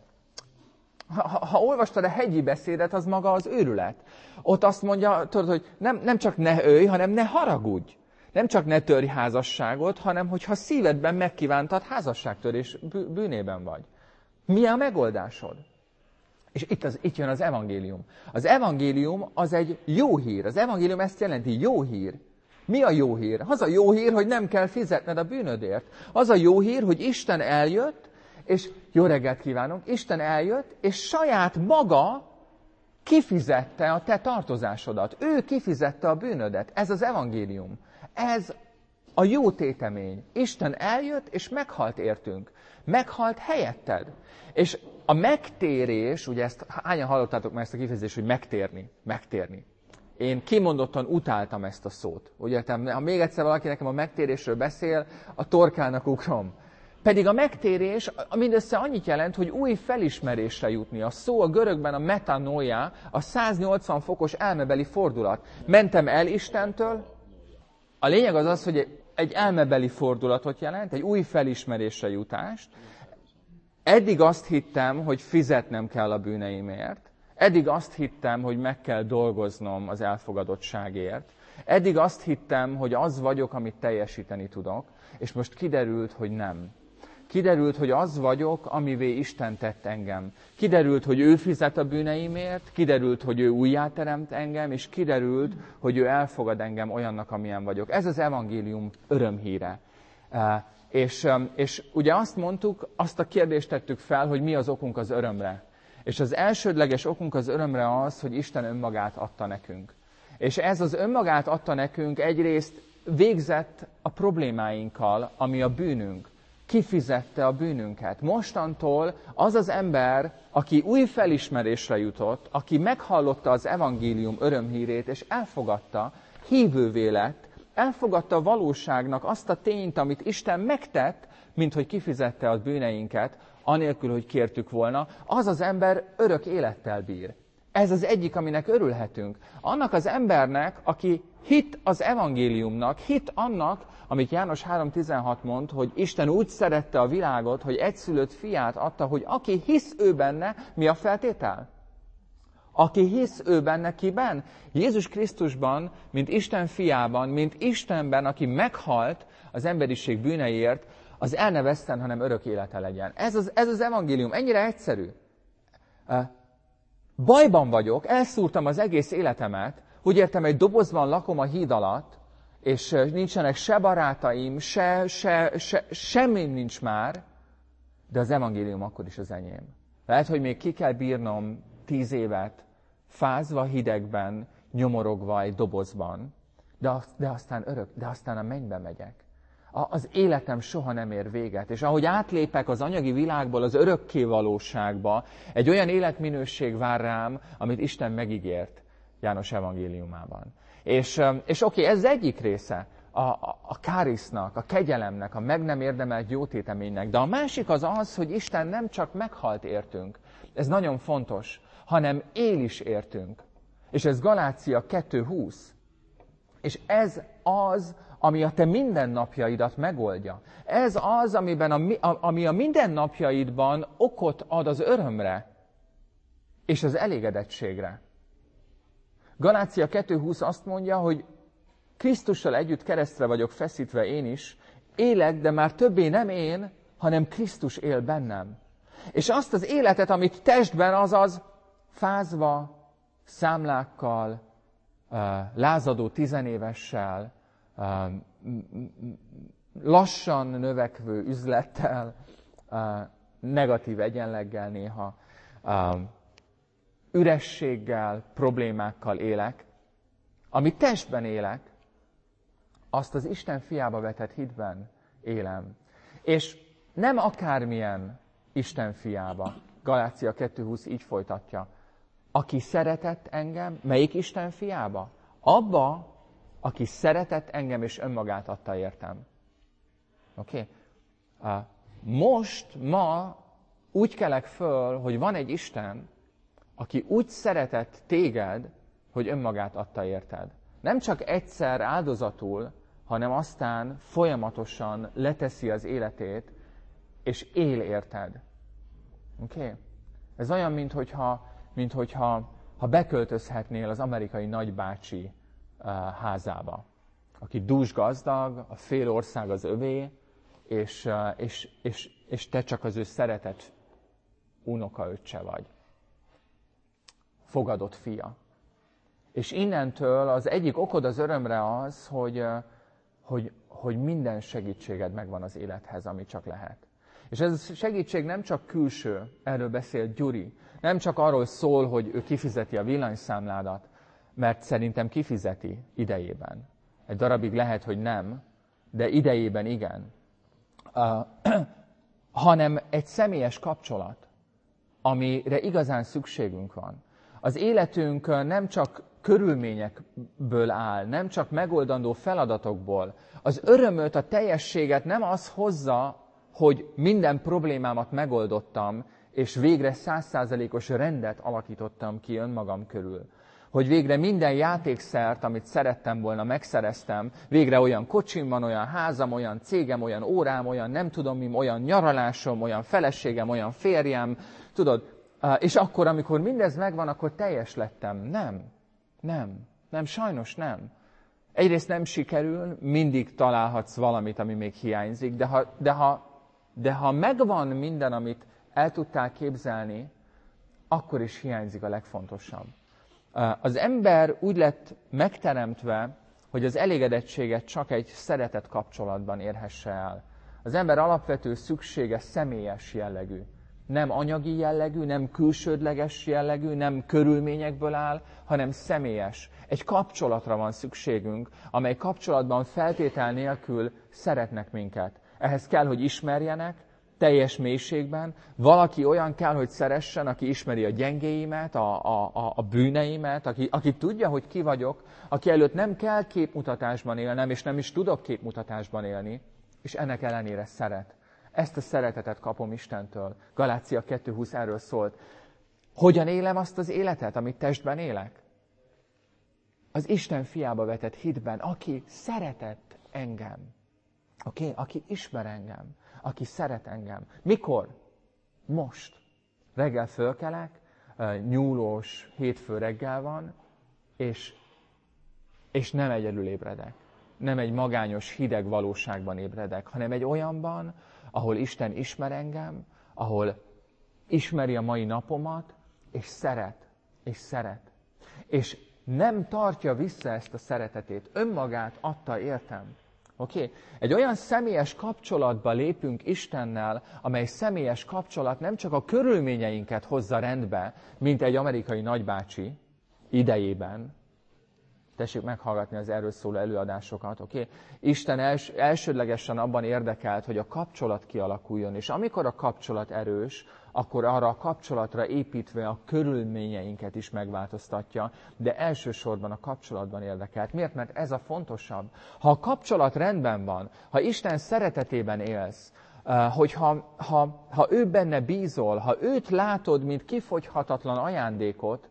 Ha, ha, ha olvastad a hegyi beszédet, az maga az őrület. Ott azt mondja, tudod, hogy nem, nem csak ne ölj, hanem ne haragudj. Nem csak ne törj házasságot, hanem hogyha szívedben megkívántad, házasságtörés bűnében vagy. Mi a megoldásod? És itt, az, itt jön az evangélium. Az evangélium az egy jó hír. Az evangélium ezt jelenti, jó hír. Mi a jó hír? Az a jó hír, hogy nem kell fizetned a bűnödért. Az a jó hír, hogy Isten eljött, és jó reggelt kívánok, Isten eljött, és saját maga kifizette a te tartozásodat. Ő kifizette a bűnödet. Ez az evangélium. Ez a jó tétemény. Isten eljött, és meghalt értünk. Meghalt helyetted. És a megtérés, ugye ezt hányan hallottátok már ezt a kifejezést, hogy megtérni, megtérni. Én kimondottan utáltam ezt a szót. Úgy értem, ha még egyszer valaki nekem a megtérésről beszél, a torkának ugrom. Pedig a megtérés mindössze annyit jelent, hogy új felismerésre jutni. A szó a görögben a metanoia, a száznyolcvan fokos elmebeli fordulat. Mentem el Istentől. A lényeg az az, hogy egy elmebeli fordulatot jelent, egy új felismerésre jutást. Eddig azt hittem, hogy fizetnem kell a bűneimért. Eddig azt hittem, hogy meg kell dolgoznom az elfogadottságért. Eddig azt hittem, hogy az vagyok, amit teljesíteni tudok, és most kiderült, hogy nem. Kiderült, hogy az vagyok, amivé Isten tett engem. Kiderült, hogy ő fizet a bűneimért, kiderült, hogy ő újjáteremt engem, és kiderült, hogy ő elfogad engem olyannak, amilyen vagyok. Ez az evangélium örömhíre. És, és ugye azt mondtuk, azt a kérdést tettük fel, hogy mi az okunk az örömre. És az elsődleges okunk az örömre az, hogy Isten önmagát adta nekünk. És ez az önmagát adta nekünk egyrészt végzett a problémáinkkal, ami a bűnünk. Kifizette a bűnünket. Mostantól az az ember, aki új felismerésre jutott, aki meghallotta az evangélium örömhírét, és elfogadta, hívővé lett, elfogadta a valóságnak azt a tényt, amit Isten megtett, mint hogy kifizette a bűneinket, anélkül, hogy kértük volna, az az ember örök élettel bír. Ez az egyik, aminek örülhetünk. Annak az embernek, aki hit az evangéliumnak, hit annak, amit János három tizenhat mond, hogy Isten úgy szerette a világot, hogy egyszülött fiát adta, hogy aki hisz ő benne, mi a feltétel? Aki hisz ő benne, kiben? Jézus Krisztusban, mint Isten fiában, mint Istenben, aki meghalt az emberiség bűneiért, az el ne veszten, hanem örök élete legyen. Ez az, ez az evangélium, ennyire egyszerű. Bajban vagyok, elszúrtam az egész életemet, úgy értem, egy dobozban lakom a híd alatt, és nincsenek se barátaim, se, se, se, semmi nincs már, de az evangélium akkor is az enyém. Lehet, hogy még ki kell bírnom tíz évet, fázva, hidegben, nyomorogva egy dobozban, de, de aztán örök, de aztán a mennybe megyek. A, az életem soha nem ér véget, és ahogy átlépek az anyagi világból az örökké valóságba, egy olyan életminőség vár rám, amit Isten megígért János evangéliumában. És, és oké, ez az egyik része a, a, a kárisznak, a kegyelemnek, a meg nem érdemelt jótéteménynek, de a másik az az, hogy Isten nem csak meghalt értünk, ez nagyon fontos, hanem él is értünk. És ez Galácia kettő húsz. És ez az, ami a te mindennapjaidat megoldja. Ez az, amiben a, a, ami a mindennapjaidban okot ad az örömre és az elégedettségre. Galácia kettő húsz azt mondja, hogy Krisztussal együtt keresztre vagyok feszítve én is, élek, de már többé nem én, hanem Krisztus él bennem. És azt az életet, amit testben, azaz fázva, számlákkal, lázadó tizenévessel, lassan növekvő üzlettel, negatív egyenleggel néha, ürességgel, problémákkal élek, amit testben élek, azt az Isten fiába vetett hitben élem. És nem akármilyen Isten fiába. Galácia kettő húsz így folytatja. Aki szeretett engem, melyik Isten fiába? Abba, aki szeretett engem és önmagát adta értem. Oké? Okay? Most, ma úgy kelek föl, hogy van egy Isten, aki úgy szeretett téged, hogy önmagát adta érted. Nem csak egyszer áldozatul, hanem aztán folyamatosan leteszi az életét, és él érted. Oké? Okay? Ez olyan, minthogyha, minthogyha ha beköltözhetnél az amerikai nagybácsi uh, házába, aki dús gazdag, a fél ország az övé, és, uh, és, és, és te csak az ő szeretett unokaöccse vagy. Fogadott fia. És innentől az egyik okod az örömre az, hogy, uh, hogy, hogy minden segítséged megvan az élethez, ami csak lehet. És ez a segítség nem csak külső, erről beszél Gyuri, nem csak arról szól, hogy ő kifizeti a villanyszámládat, mert szerintem kifizeti idejében. Egy darabig lehet, hogy nem, de idejében igen. Uh, hanem egy személyes kapcsolat, amire igazán szükségünk van. Az életünk nem csak körülményekből áll, nem csak megoldandó feladatokból. Az örömöt, a teljességet nem az hozza, hogy minden problémámat megoldottam, és végre százszázalékos rendet alakítottam ki önmagam körül. Hogy végre minden játékszert, amit szerettem volna, megszereztem, végre olyan kocsim van, olyan házam, olyan cégem, olyan órám, olyan nem tudom mi, olyan nyaralásom, olyan feleségem, olyan férjem, tudod, és akkor, amikor mindez megvan, akkor teljes lettem. Nem, nem, nem, sajnos nem. Egyrészt nem sikerül, mindig találhatsz valamit, ami még hiányzik, de ha, de ha, de ha megvan minden, amit el tudtál képzelni, akkor is hiányzik a legfontosabb. Az ember úgy lett megteremtve, hogy az elégedettséget csak egy szeretett kapcsolatban érhesse el. Az ember alapvető szüksége személyes jellegű. Nem anyagi jellegű, nem külsődleges jellegű, nem körülményekből áll, hanem személyes. Egy kapcsolatra van szükségünk, amely kapcsolatban feltétel nélkül szeretnek minket. Ehhez kell, hogy ismerjenek, teljes mélységben. Valaki olyan kell, hogy szeressen, aki ismeri a gyengéimet, a, a, a bűneimet, aki, aki tudja, hogy ki vagyok, aki előtt nem kell képmutatásban élnem, és nem is tudok képmutatásban élni, és ennek ellenére szeret. Ezt a szeretetet kapom Istentől. Galácia kettő húsz erről szólt. Hogyan élem azt az életet, amit testben élek? Az Isten fiába vetett hitben, aki szeretett engem. Oké? Okay? Aki ismer engem. Aki szeret engem. Mikor? Most. Reggel fölkelek, nyúlós hétfő reggel van, és, és nem egyedül ébredek. Nem egy magányos, hideg valóságban ébredek, hanem egy olyanban, ahol Isten ismer engem, ahol ismeri a mai napomat, és szeret, és szeret. És nem tartja vissza ezt a szeretetét, önmagát adta értem. Oké? Okay? Egy olyan személyes kapcsolatba lépünk Istennel, amely személyes kapcsolat nem csak a körülményeinket hozza rendbe, mint egy amerikai nagybácsi idejében. Tessék meghallgatni az erről szóló előadásokat, oké? Okay? Isten els, elsődlegesen abban érdekelt, hogy a kapcsolat kialakuljon, és amikor a kapcsolat erős, akkor arra a kapcsolatra építve a körülményeinket is megváltoztatja, de elsősorban a kapcsolatban érdekelt. Miért? Mert ez a fontosabb. Ha a kapcsolat rendben van, ha Isten szeretetében élsz, hogyha ha, ha ő benne bízol, ha őt látod, mint kifogyhatatlan ajándékot,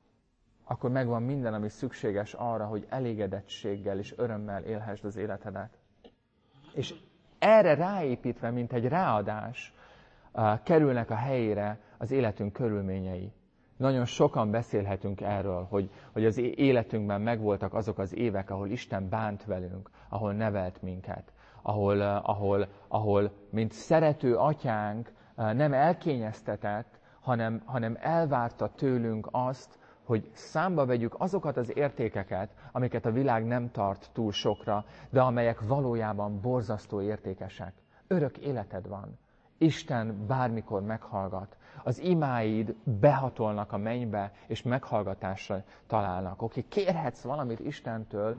akkor megvan minden, ami szükséges arra, hogy elégedettséggel és örömmel élhessd az életedet. És erre ráépítve, mint egy ráadás, kerülnek a helyére az életünk körülményei. Nagyon sokan beszélhetünk erről, hogy, hogy az életünkben megvoltak azok az évek, ahol Isten bánt velünk, ahol nevelt minket, ahol, ahol, ahol mint szerető atyánk nem elkényeztetett, hanem, hanem elvárta tőlünk azt, hogy számba vegyük azokat az értékeket, amiket a világ nem tart túl sokra, de amelyek valójában borzasztó értékesek. Örök életed van. Isten bármikor meghallgat. Az imáid behatolnak a mennybe, és meghallgatásra találnak. Oké, kérhetsz valamit Istentől,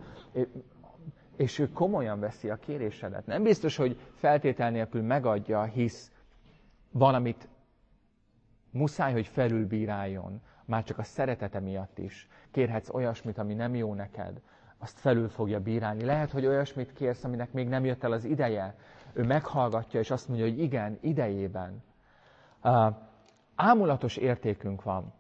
és ő komolyan veszi a kérésedet. Nem biztos, hogy feltétel nélkül megadja, hisz van, amit muszáj, hogy felülbíráljon, már csak a szeretete miatt is. Kérhetsz olyasmit, ami nem jó neked, azt felül fogja bírálni. Lehet, hogy olyasmit kérsz, aminek még nem jött el az ideje. Ő meghallgatja, és azt mondja, hogy igen, idejében. Ámulatos értékünk van.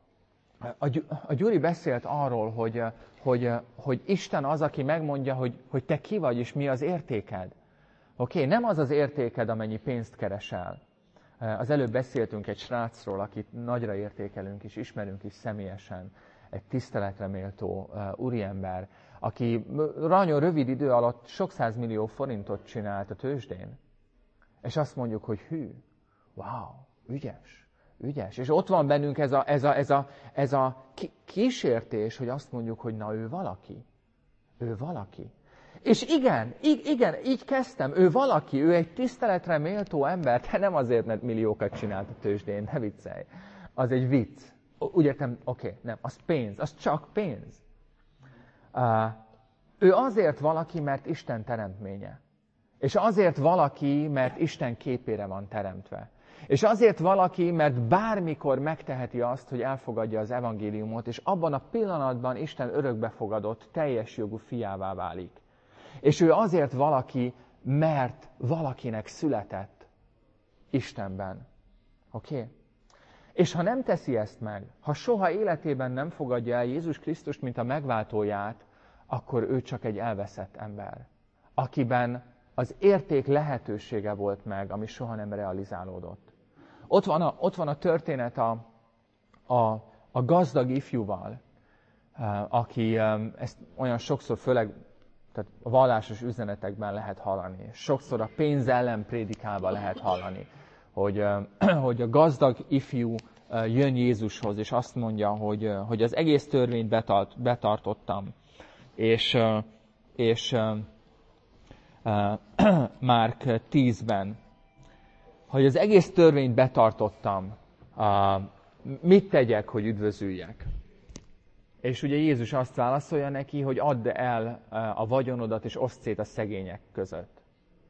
A Gyuri beszélt arról, hogy, hogy, hogy Isten az, aki megmondja, hogy, hogy te ki vagy, és mi az értéked. Oké, okay? Nem az az értéked, amennyi pénzt keresel. Az előbb beszéltünk egy srácról, akit nagyra értékelünk és ismerünk is személyesen. Egy tiszteletre méltó uh, úriember, aki nagyon rövid idő alatt sok százmillió forintot csinált a tőzsdén. És azt mondjuk, hogy hű, wow, ügyes, ügyes. És ott van bennünk ez a, ez a, ez a, ez a kísértés, hogy azt mondjuk, hogy na ő valaki. Ő valaki. És igen, igen, így kezdtem. Ő valaki, ő egy tiszteletre méltó ember, de nem azért, mert milliókat csinált a tőzsdén, ne viccelj. Az egy vicc. Úgy értem, oké, okay, nem, az pénz, az csak pénz. Uh, ő azért valaki, mert Isten teremtménye. És azért valaki, mert Isten képére van teremtve. És azért valaki, mert bármikor megteheti azt, hogy elfogadja az evangéliumot, és abban a pillanatban Isten örökbefogadott, teljes jogú fiává válik. És ő azért valaki, mert valakinek született Istenben. Oké? Okay? És ha nem teszi ezt meg, ha soha életében nem fogadja el Jézus Krisztust, mint a megváltóját, akkor ő csak egy elveszett ember, akiben az érték lehetősége volt meg, ami soha nem realizálódott. Ott van a, ott van a történet a, a, a gazdag ifjúval, aki ezt olyan sokszor, főleg tehát a vallásos üzenetekben lehet hallani. Sokszor a pénz ellen prédikálva lehet hallani, hogy, hogy a gazdag ifjú jön Jézushoz, és azt mondja, hogy, hogy az egész törvényt betart, betartottam. És, és Márk tízben, hogy az egész törvényt betartottam, mit tegyek, hogy üdvözüljek? És ugye Jézus azt válaszolja neki, hogy add el a vagyonodat, és oszd szét a szegények között.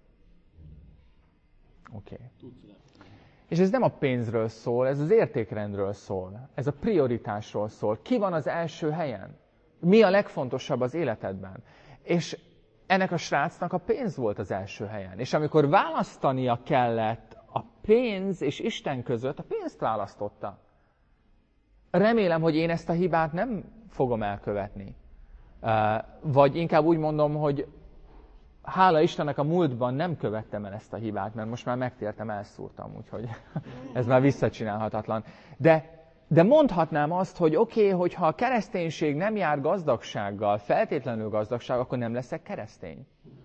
Oké. Okay. És ez nem a pénzről szól, ez az értékrendről szól. Ez a prioritásról szól. Ki van az első helyen? Mi a legfontosabb az életedben? És ennek a srácnak a pénz volt az első helyen. És amikor választania kellett a pénz és Isten között, a pénzt választotta. Remélem, hogy én ezt a hibát nem fogom elkövetni. Vagy inkább úgy mondom, hogy hála Istennek a múltban nem követtem el ezt a hibát, mert most már megtértem, elszúrtam, úgyhogy ez már visszacsinálhatatlan. De, de mondhatnám azt, hogy oké, okay, hogyha a kereszténység nem jár gazdagsággal, feltétlenül gazdagság, akkor nem leszek keresztény.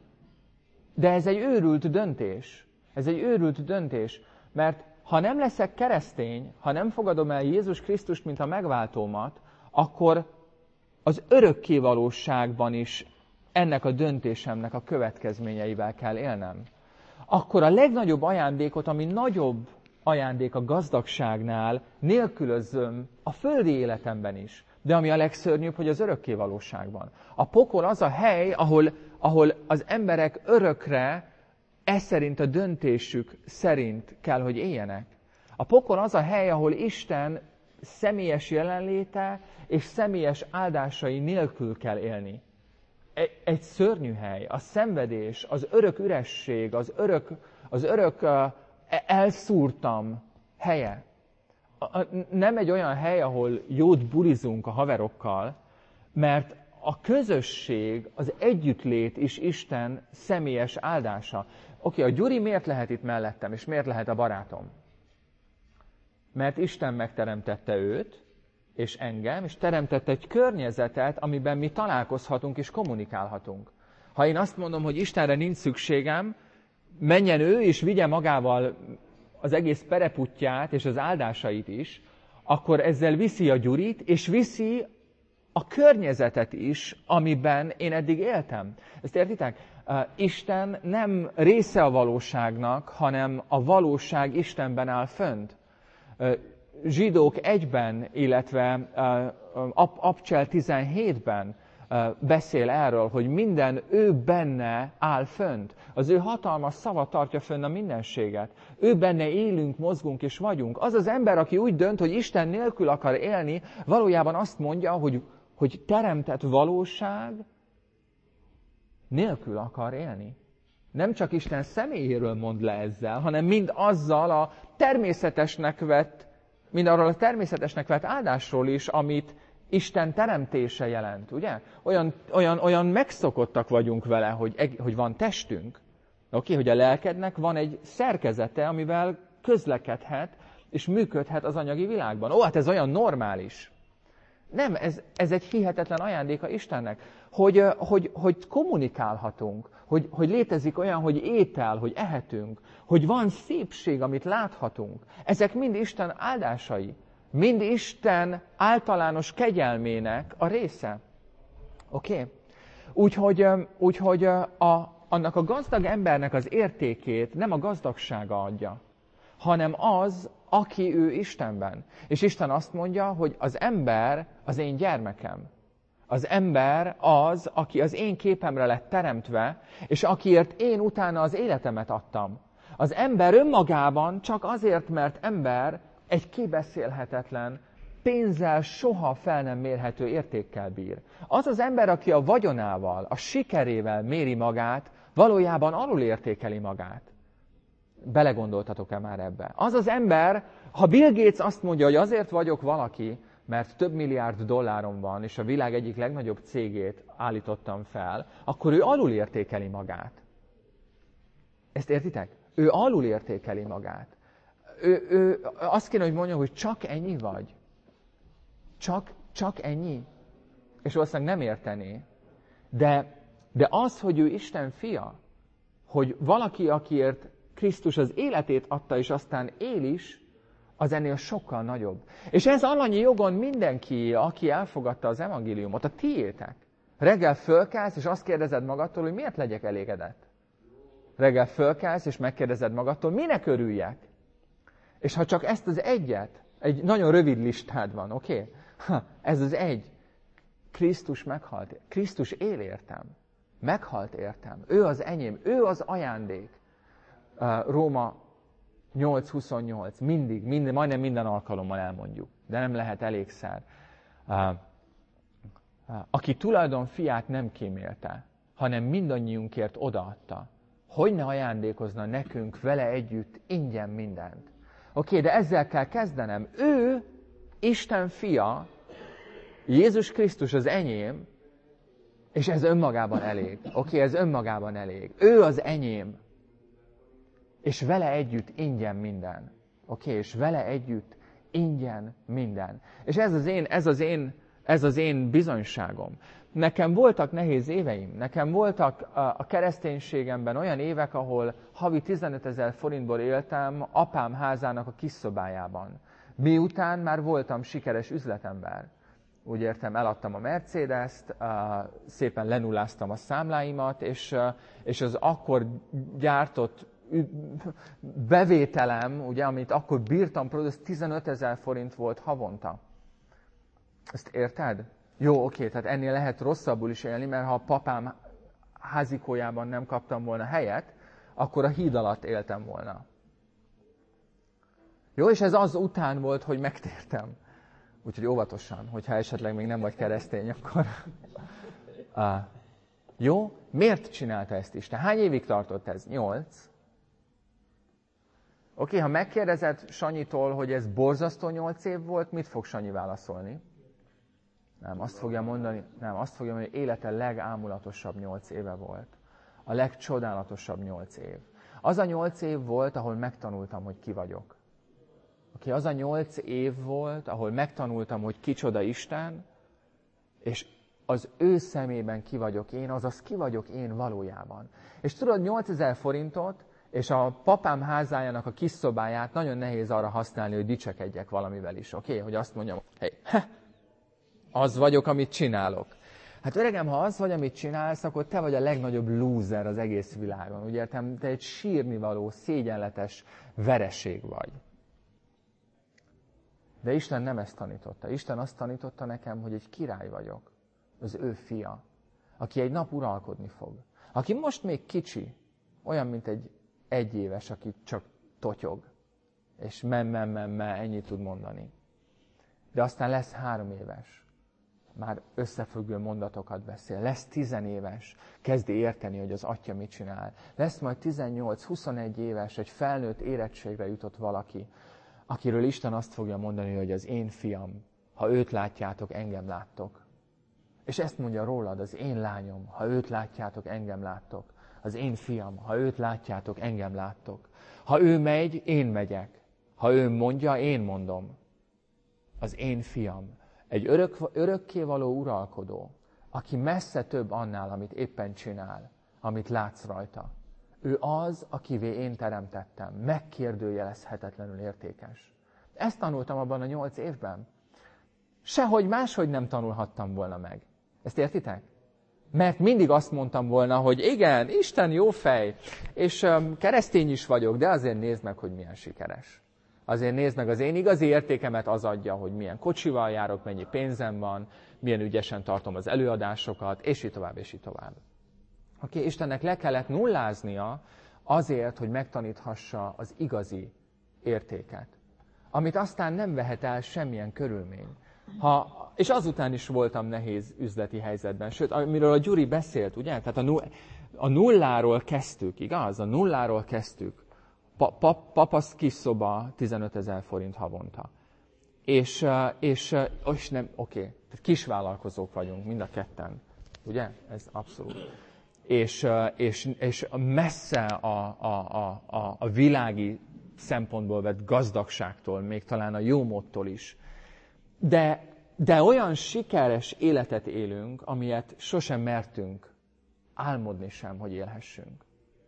De ez egy őrült döntés. Ez egy őrült döntés, mert ha nem leszek keresztény, ha nem fogadom el Jézus Krisztust, mint a megváltómat, akkor az örökkévalóságban is ennek a döntésemnek a következményeivel kell élnem. Akkor a legnagyobb ajándékot, ami nagyobb ajándék a gazdagságnál, nélkülözöm a földi életemben is. De ami a legszörnyűbb, hogy az örökkévalóságban. A pokol az a hely, ahol, ahol az emberek örökre e szerint a döntésük szerint kell, hogy éljenek. A pokol az a hely, ahol Isten személyes jelenléte és személyes áldásai nélkül kell élni. Egy szörnyű hely, a szenvedés, az örök üresség, az örök, az örök uh, elszúrtam helye. Nem egy olyan hely, ahol jót bulizunk a haverokkal, mert a közösség, az együttlét is Isten személyes áldása. Oké, okay, a Gyuri miért lehet itt mellettem, és miért lehet a barátom? Mert Isten megteremtette őt, és engem, és teremtett egy környezetet, amiben mi találkozhatunk és kommunikálhatunk. Ha én azt mondom, hogy Istenre nincs szükségem, menjen ő és vigye magával az egész pereputját és az áldásait is, akkor ezzel viszi a Gyurit, és viszi a környezetet is, amiben én eddig éltem. Ezt értitek? Isten nem része a valóságnak, hanem a valóság Istenben áll fönt. Zsidók egyben, illetve Abcsel tizenhétben beszél erről, hogy minden ő benne áll fönt. Az ő hatalmas szava tartja fönn a mindenséget. Ő benne élünk, mozgunk és vagyunk. Az az ember, aki úgy dönt, hogy Isten nélkül akar élni, valójában azt mondja, hogy, hogy teremtett valóság nélkül akar élni. Nem csak Isten személyéről mond le ezzel, hanem mind azzal a természetesnek vett, mind arról a természetesnek vett áldásról is, amit Isten teremtése jelent, ugye? Olyan, olyan, olyan megszokottak vagyunk vele, hogy, hogy van testünk. Oké, hogy a lelkednek van egy szerkezete, amivel közlekedhet és működhet az anyagi világban. Ó, hát ez olyan normális. Nem, ez, ez egy hihetetlen ajándéka Istennek, hogy, hogy, hogy kommunikálhatunk, hogy, hogy létezik olyan, hogy étel, hogy ehetünk, hogy van szépség, amit láthatunk. Ezek mind Isten áldásai, mind Isten általános kegyelmének a része. Oké? Okay? Úgyhogy, úgyhogy a, annak a gazdag embernek az értékét nem a gazdagsága adja, hanem az, aki ő Istenben. És Isten azt mondja, hogy az ember az én gyermekem. Az ember az, aki az én képemre lett teremtve, és akiért én utána az életemet adtam. Az ember önmagában csak azért, mert ember egy kibeszélhetetlen, pénzzel soha fel nem mérhető értékkel bír. Az az ember, aki a vagyonával, a sikerével méri magát, valójában alul értékeli magát. Belegondoltatok-e már ebbe? Az az ember, ha Bill Gates azt mondja, hogy azért vagyok valaki, mert több milliárd dollárom van, és a világ egyik legnagyobb cégét állítottam fel, akkor ő alul értékeli magát. Ezt értitek? Ő alul értékeli magát. Ő, ő azt kéne, hogy mondja, hogy csak ennyi vagy. Csak, csak ennyi. És valószínűleg nem értené. De, de az, hogy ő Isten fia, hogy valaki, akiért Krisztus az életét adta, és aztán él is, az ennél sokkal nagyobb. És ez alanyi jogon mindenki, aki elfogadta az evangéliumot, a tiétek. Reggel fölkelsz, és azt kérdezed magadtól, hogy miért legyek elégedett. Reggel fölkelsz, és megkérdezed magadtól, minek örüljek. És ha csak ezt az egyet, egy nagyon rövid listád van, oké? Okay? Ez az egy. Krisztus meghalt. Krisztus él értem. Meghalt értem. Ő az enyém. Ő az ajándék. Róma nyolc huszonnyolc. Mindig, minden, majdnem minden alkalommal elmondjuk. De nem lehet elégszer. Aki tulajdon fiát nem kímélte, hanem mindannyiunkért odaadta. Hogy ne ajándékozna nekünk vele együtt ingyen mindent? Oké, de ezzel kell kezdenem. Ő, Isten fia, Jézus Krisztus az enyém, és ez önmagában elég. Oké, ez önmagában elég. Ő az enyém, és vele együtt ingyen minden. Oké, és vele együtt ingyen minden. És ez az én, ez az én, ez az én bizonyságom. Nekem voltak nehéz éveim, nekem voltak a kereszténységemben olyan évek, ahol havi tizenötezer forintból éltem apám házának a kis szobájában. Miután már voltam sikeres üzletember. Úgy értem, eladtam a Mercedes-t, szépen lenulláztam a számláimat, és, és az akkor gyártott bevételem, ugye, amit akkor bírtam produzni, tizenötezer forint volt havonta. Ezt érted? Jó, oké, tehát ennél lehet rosszabbul is élni, mert ha a papám házikójában nem kaptam volna helyet, akkor a híd alatt éltem volna. Jó, és ez az után volt, hogy megtértem. Úgyhogy óvatosan, hogyha esetleg még nem vagy keresztény, akkor... Ah. Jó, miért csinálta ezt Isten? Hány évig tartott ez? Nyolc. Oké, ha megkérdezed Sanyitól, hogy ez borzasztó nyolc év volt, mit fog Sanyi válaszolni? Nem, azt fogja mondani, nem, azt fogja mondani, hogy élete legámulatosabb nyolc éve volt. A legcsodálatosabb nyolc év. Az a nyolc év volt, ahol megtanultam, hogy ki vagyok. Oké, az a nyolc év volt, ahol megtanultam, hogy kicsoda Isten, és az ő szemében ki vagyok én, azaz ki vagyok én valójában. És tudod, nyolcezer forintot, és a papám házájának a kis szobáját nagyon nehéz arra használni, hogy dicsekedjek valamivel is, oké? Okay? Hogy azt mondjam, hey, heh, az vagyok, amit csinálok. Hát öregem, ha az vagy, amit csinálsz, akkor te vagy a legnagyobb lúzer az egész világon. Úgy értem, te egy sírnivaló, szégyenletes vereség vagy. De Isten nem ezt tanította. Isten azt tanította nekem, hogy egy király vagyok. Az ő fia. Aki egy nap uralkodni fog. Aki most még kicsi, olyan, mint egy egyéves, aki csak totyog. És mem, mem, mem, mem, ennyit tud mondani. De aztán lesz három éves. már összefüggő mondatokat beszél. Lesz tizenéves, kezdi érteni, hogy az atya mit csinál. Lesz majd tizennyolc-huszonegy éves, egy felnőtt érettségre jutott valaki, akiről Isten azt fogja mondani, hogy az én fiam, ha őt látjátok, engem láttok. És ezt mondja rólad, az én lányom, ha őt látjátok, engem láttok. Az én fiam, ha őt látjátok, engem láttok. Ha ő megy, én megyek. Ha ő mondja, én mondom. Az én fiam. Egy örök, örökkévaló uralkodó, aki messze több annál, amit éppen csinál, amit látsz rajta. Ő az, akivé én teremtettem. Megkérdőjelezhetetlenül értékes. Ezt tanultam abban a nyolc évben. Sehogy máshogy nem tanulhattam volna meg. Ezt értitek? Mert mindig azt mondtam volna, hogy igen, Isten jó fej, és um, keresztény is vagyok, de azért nézd meg, hogy milyen sikeres. Azért nézd meg, az én igazi értékemet az adja, hogy milyen kocsival járok, mennyi pénzem van, milyen ügyesen tartom az előadásokat, és így tovább, és így tovább. Oké, okay, Istennek le kellett nulláznia azért, hogy megtaníthassa az igazi értéket, amit aztán nem vehet el semmilyen körülmény. Ha, és azután is voltam nehéz üzleti helyzetben. Sőt, amiről a Gyuri beszélt, ugye? Tehát a, null, a nulláról kezdtük, igaz? A nulláról kezdtük. Pa, pa, papasz kis szoba, tizenötezer forint havonta. És, és, és nem, oké, okay. Kisvállalkozók vagyunk, mind a ketten. Ugye? Ez abszolút. És, és, és messze a, a, a, a, a világi szempontból vett gazdagságtól, még talán a jómódtól is. De, de olyan sikeres életet élünk, amilyet sosem mertünk álmodni sem, hogy élhessünk.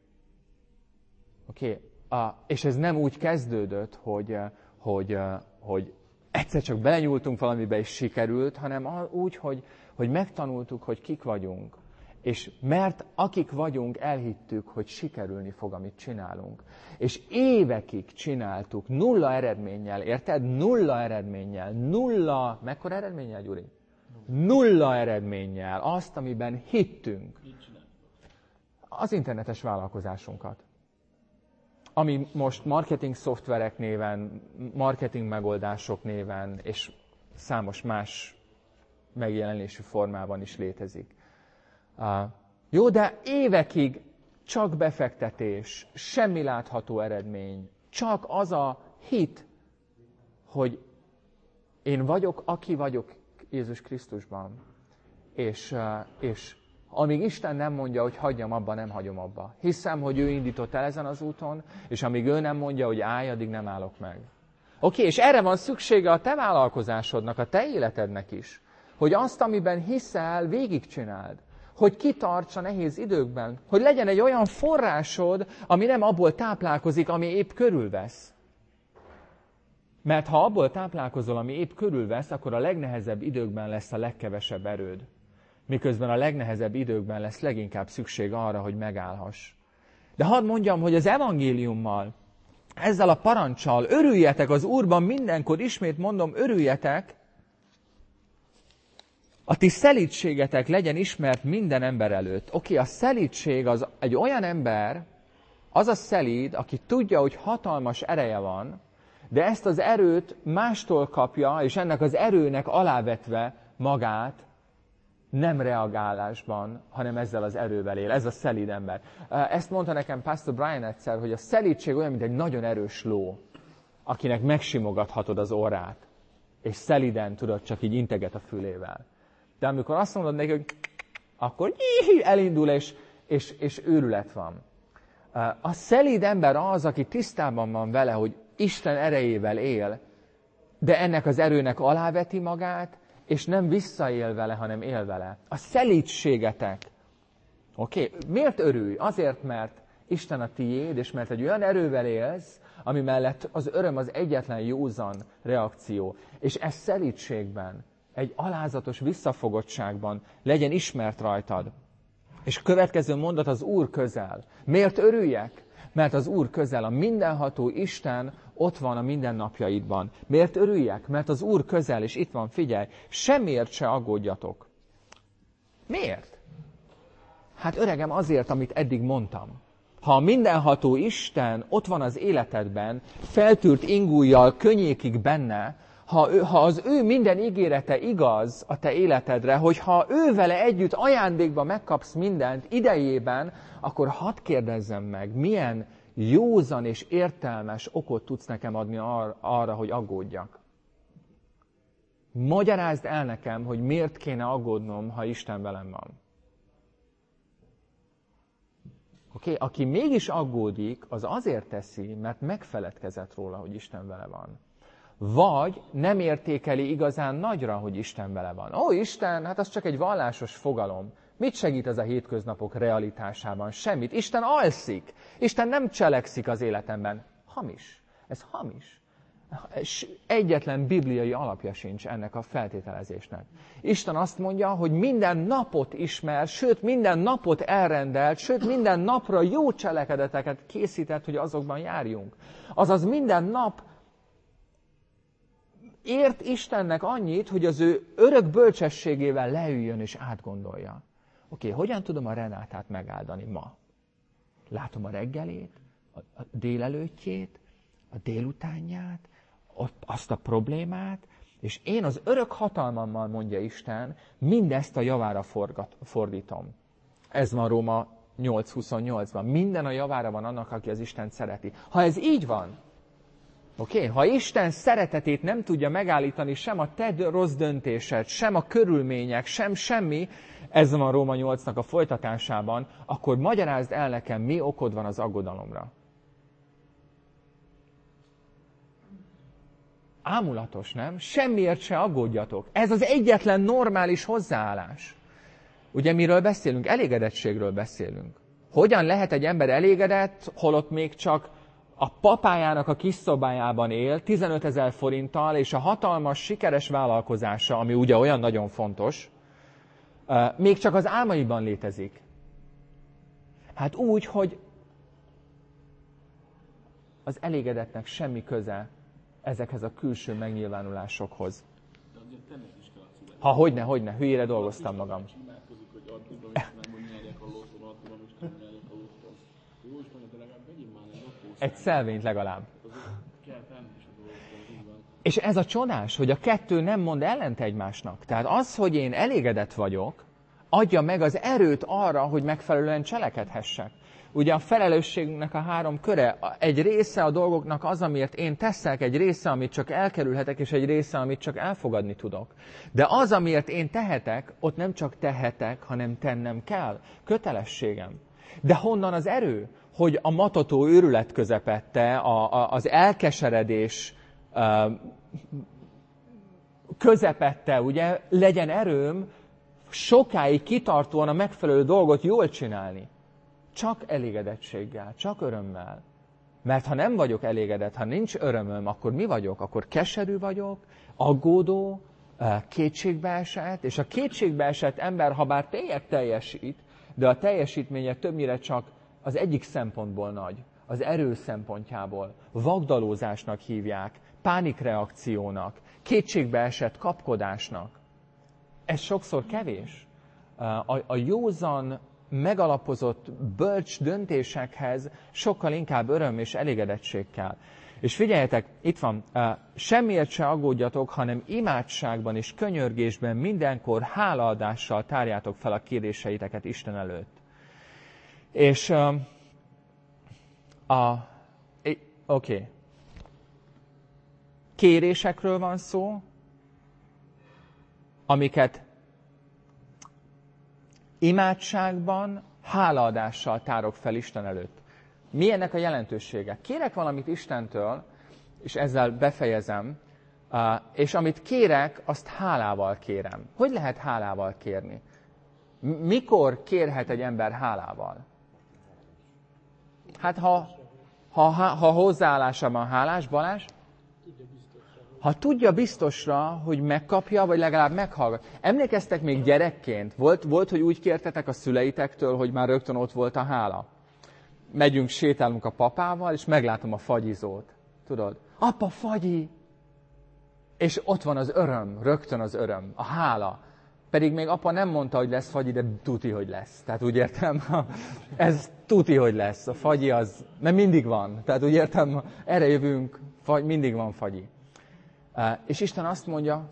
Oké? Okay? És ez nem úgy kezdődött, hogy, hogy, hogy egyszer csak belenyúltunk valamibe és sikerült, hanem úgy, hogy, hogy megtanultuk, hogy kik vagyunk. És mert akik vagyunk, elhittük, hogy sikerülni fog, amit csinálunk. És évekig csináltuk, nulla eredménnyel, érted? Nulla eredménnyel, nulla, mekkora eredménnyel, Gyuri? Nulla eredménnyel, azt, amiben hittünk. Az internetes vállalkozásunkat. Ami most marketing szoftverek néven, marketing megoldások néven, és számos más megjelenési formában is létezik. Uh, jó, de évekig csak befektetés, semmi látható eredmény, csak az a hit, hogy én vagyok, aki vagyok Jézus Krisztusban. És, uh, és amíg Isten nem mondja, hogy hagyjam abba, nem hagyom abba. Hiszem, hogy ő indított el ezen az úton, és amíg ő nem mondja, hogy állj, addig nem állok meg. Oké, okay, és erre van szüksége a te vállalkozásodnak, a te életednek is. Hogy azt, amiben hiszel, végigcsináld. Hogy kitarts a nehéz időkben, hogy legyen egy olyan forrásod, ami nem abból táplálkozik, ami épp körülvesz. Mert ha abból táplálkozol, ami épp körülvesz, akkor a legnehezebb időkben lesz a legkevesebb erőd. Miközben a legnehezebb időkben lesz leginkább szükség arra, hogy megállhass. De hadd mondjam, hogy az evangéliummal, ezzel a parancsal, örüljetek az Úrban mindenkor, ismét mondom, örüljetek, a ti szelídségetek legyen ismert minden ember előtt. Oké, okay, a szelídség az egy olyan ember, az a szelíd, aki tudja, hogy hatalmas ereje van, de ezt az erőt mástól kapja, és ennek az erőnek alávetve magát nem reagálásban, hanem ezzel az erővel él. Ez a szelíd ember. Ezt mondta nekem Pastor Brian egyszer, hogy a szelídség olyan, mint egy nagyon erős ló, akinek megsimogathatod az orrát, és szeliden tudod, csak így integet a fülével. De amikor azt mondod neki, hogy akkor elindul, és, és, és őrület van. A szelíd ember az, aki tisztában van vele, hogy Isten erejével él, de ennek az erőnek aláveti magát, és nem visszaél vele, hanem él vele. A szelídségetek. Oké? Okay? Miért örülj? Azért, mert Isten a tiéd, és mert egy olyan erővel élsz, ami mellett az öröm az egyetlen józan reakció. És ez szelídségben, egy alázatos visszafogottságban legyen ismert rajtad. És következő mondat, az Úr közel. Miért örüljek? Mert az Úr közel, a mindenható Isten ott van a mindennapjaidban. Miért örüljek? Mert az Úr közel, és itt van, figyelj, semmiért se aggódjatok. Miért? Hát öregem azért, amit eddig mondtam. Ha a mindenható Isten ott van az életedben, feltűrt ingújjal, könnyékig benne, ha, ő, ha az ő minden ígérete igaz a te életedre, hogyha ő vele együtt ajándékba megkapsz mindent idejében, akkor hadd kérdezzem meg, milyen józan és értelmes okot tudsz nekem adni ar- arra, hogy aggódjak. Magyarázd el nekem, hogy miért kéne aggódnom, ha Isten velem van. Oké? Okay? Aki mégis aggódik, az azért teszi, mert megfeledkezett róla, hogy Isten vele van. Vagy nem értékeli igazán nagyra, hogy Isten vele van. Ó, Isten, hát az csak egy vallásos fogalom. Mit segít ez a hétköznapok realitásában? Semmit. Isten alszik. Isten nem cselekszik az életemben. Hamis. Ez hamis. Egyetlen bibliai alapja sincs ennek a feltételezésnek. Isten azt mondja, hogy minden napot ismer, sőt minden napot elrendelt, sőt minden napra jó cselekedeteket készített, hogy azokban járjunk. Azaz minden nap ért Istennek annyit, hogy az ő örök bölcsességével leüljön és átgondolja. Oké, okay, hogyan tudom a Renátát megáldani ma? Látom a reggelét, a délelőttjét, a délutánját, azt a problémát, és én az örök hatalmammal, mondja Isten, mindezt a javára forgat, fordítom. Ez van Róma nyolc huszonnyolcban. Minden a javára van annak, aki az Istent szereti. Ha ez így van, oké, okay, ha Isten szeretetét nem tudja megállítani sem a te rossz döntésed, sem a körülmények, sem semmi, ez van Róma nyolcnak a folytatásában, akkor magyarázd el nekem, mi okod van az aggodalomra. Ámulatos, nem? Semmiért se aggódjatok. Ez az egyetlen normális hozzáállás. Ugye miről beszélünk? Elégedettségről beszélünk. Hogyan lehet egy ember elégedett, holott még csak a papájának a kis szobájában él, tizenötezer forinttal, és a hatalmas, sikeres vállalkozása, ami ugye olyan nagyon fontos, még csak az álmaiban létezik. Hát úgy, hogy az elégedettnek semmi köze ezekhez a külső megnyilvánulásokhoz. Ha hogyne, hogyne, hülyére dolgoztam magam. Egy szelvényt legalább. És ez a csodás, hogy a kettő nem mond ellent egymásnak. Tehát az, hogy én elégedett vagyok, adja meg az erőt arra, hogy megfelelően cselekedhessek. Ugye a felelősségnek a három köre, egy része a dolgoknak az, amiért én teszek, egy része, amit csak elkerülhetek, és egy része, amit csak elfogadni tudok. De az, amiért én tehetek, ott nem csak tehetek, hanem tennem kell. Kötelességem. De honnan az erő? Hogy a matató őrület közepette, a, a, az elkeseredés uh, közepette, ugye, legyen erőm sokáig kitartóan a megfelelő dolgot jól csinálni. Csak elégedettséggel, csak örömmel. Mert ha nem vagyok elégedett, ha nincs örömöm, akkor mi vagyok? Akkor keserű vagyok, aggódó, kétségbeesett, és a kétségbeesett ember, ha bár tényleg teljesít, de a teljesítménye többnyire csak az egyik szempontból nagy, az erő szempontjából, vagdalózásnak hívják, pánikreakciónak, kétségbeesett kapkodásnak. Ez sokszor kevés. A, a józan, megalapozott, bölcs döntésekhez sokkal inkább öröm és elégedettség kell. És figyeljetek, itt van, semmiért se aggódjatok, hanem imádságban és könyörgésben mindenkor hálaadással tárjátok fel a kéréseiteket Isten előtt. És a, a oké, okay. Kérésekről van szó, amiket imádságban, hálaadással tárok fel Isten előtt. Mi ennek a jelentősége? Kérek valamit Istentől, és ezzel befejezem, és amit kérek, azt hálával kérem. Hogy lehet hálával kérni? Mikor kérhet egy ember hálával? Hát ha, ha, ha hozzáállásában hálás, Balázs? Ha tudja biztosra, hogy megkapja, vagy legalább meghallgat. Emlékeztek még gyerekként? Volt, volt, hogy úgy kértetek a szüleitektől, hogy már rögtön ott volt a hála? Megyünk, sétálunk a papával, és meglátom a fagyizót. Tudod? Apa, fagyi! És ott van az öröm, rögtön az öröm, a hála. Pedig még apa nem mondta, hogy lesz fagyi, de tuti, hogy lesz. Tehát úgy értem, ez tuti, hogy lesz. A fagyi az, mert mindig van. Tehát úgy értem, erre jövünk, mindig van fagyi. És Isten azt mondja,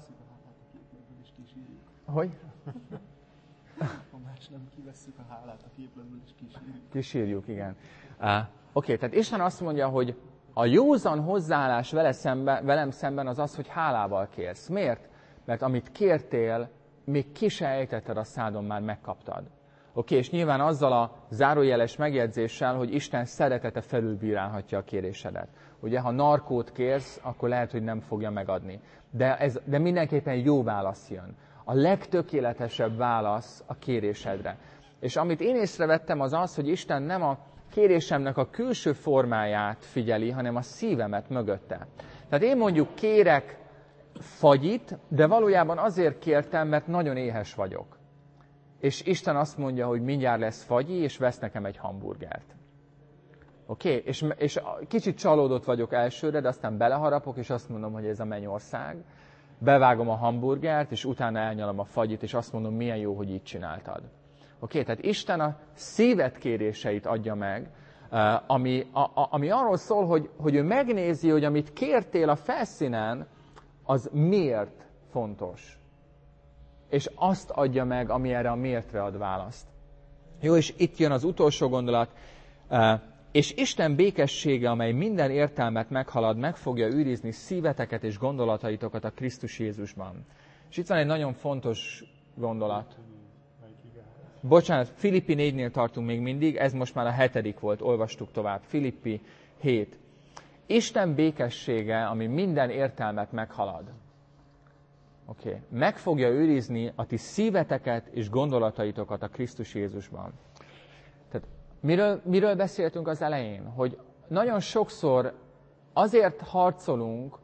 hogy? Ha más nem, kivesszük a hálát a képletből, és kísírjuk. Kísírjuk, igen. Uh, Oké, okay, tehát Isten azt mondja, hogy a józan hozzáállás vele szemben, velem szemben az az, hogy hálával kérsz. Miért? Mert amit kértél, még ki se ejtetted a szádon, már megkaptad. Oké, okay, és nyilván azzal a zárójeles megjegyzéssel, hogy Isten szeretete felülbírálhatja a kérésedet. Ugye, ha narkót kérsz, akkor lehet, hogy nem fogja megadni. De, ez, de mindenképpen jó válasz jön. A legtökéletesebb válasz a kérésedre. És amit én észrevettem, az az, hogy Isten nem a kérésemnek a külső formáját figyeli, hanem a szívemet mögötte. Tehát én mondjuk kérek fagyit, de valójában azért kértem, mert nagyon éhes vagyok. És Isten azt mondja, hogy mindjárt lesz fagyi, és vesz nekem egy hamburgert. Oké? Okay? És, és kicsit csalódott vagyok elsőre, de aztán beleharapok, és azt mondom, hogy ez a mennyország. Bevágom a hamburgert, és utána elnyalom a fagyit, és azt mondom, milyen jó, hogy így csináltad. Oké? Okay? Tehát Isten a szíved kéréseit adja meg, ami, a, a, ami arról szól, hogy, hogy ő megnézi, hogy amit kértél a felszínen, az miért fontos. És azt adja meg, ami erre a miértre ad választ. Jó, és itt jön az utolsó gondolat. És Isten békessége, amely minden értelmet meghalad, meg fogja őrizni szíveteket és gondolataitokat a Krisztus Jézusban. És itt van egy nagyon fontos gondolat. Bocsánat, Filippi négynél tartunk még mindig, ez most már a hetedik volt, olvastuk tovább. Filippi hét. Isten békessége, ami minden értelmet meghalad. Oké. Okay. Meg fogja őrizni a ti szíveteket és gondolataitokat a Krisztus Jézusban. Tehát miről, miről beszéltünk az elején? Hogy nagyon sokszor azért harcolunk,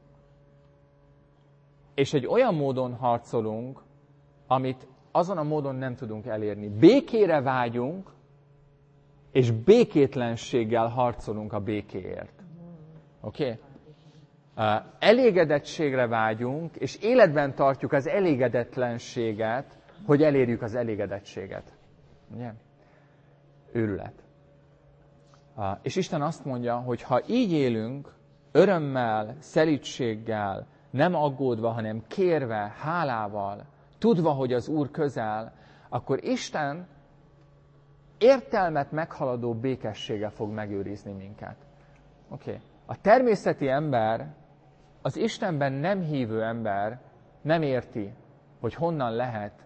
és egy olyan módon harcolunk, amit azon a módon nem tudunk elérni. Békére vágyunk, és békétlenséggel harcolunk a békéért. Oké? Okay? Uh, elégedettségre vágyunk, és életben tartjuk az elégedetlenséget, hogy elérjük az elégedettséget. Ugye? Őrület. Uh, és Isten azt mondja, hogy ha így élünk, örömmel, szelídséggel, nem aggódva, hanem kérve, hálával, tudva, hogy az Úr közel, akkor Isten értelmet meghaladó békességgel fog megőrizni minket. Oké. Okay. A természeti ember, az Istenben nem hívő ember nem érti, hogy honnan lehet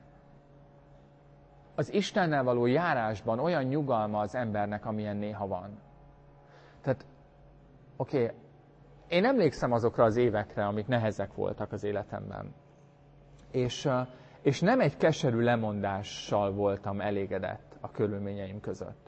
az Istennel való járásban olyan nyugalma az embernek, amilyen néha van. Tehát, oké, okay, én emlékszem azokra az évekre, amik nehezek voltak az életemben. És, és nem egy keserű lemondással voltam elégedett a körülményeim között.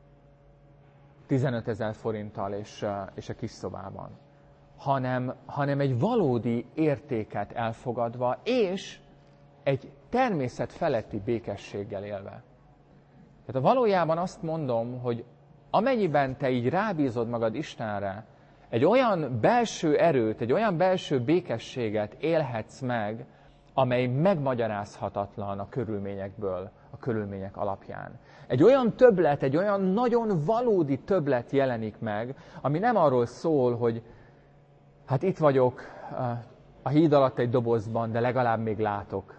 tizenötezer forinttal és, és a kis szobában. Hanem, hanem egy valódi értéket elfogadva, és egy természet feletti békességgel élve. Tehát valójában azt mondom, hogy amennyiben te így rábízod magad Istenre, egy olyan belső erőt, egy olyan belső békességet élhetsz meg, amely megmagyarázhatatlan a körülményekből, a körülmények alapján. Egy olyan többlet, egy olyan nagyon valódi többlet jelenik meg, ami nem arról szól, hogy hát itt vagyok a híd alatt egy dobozban, de legalább még látok.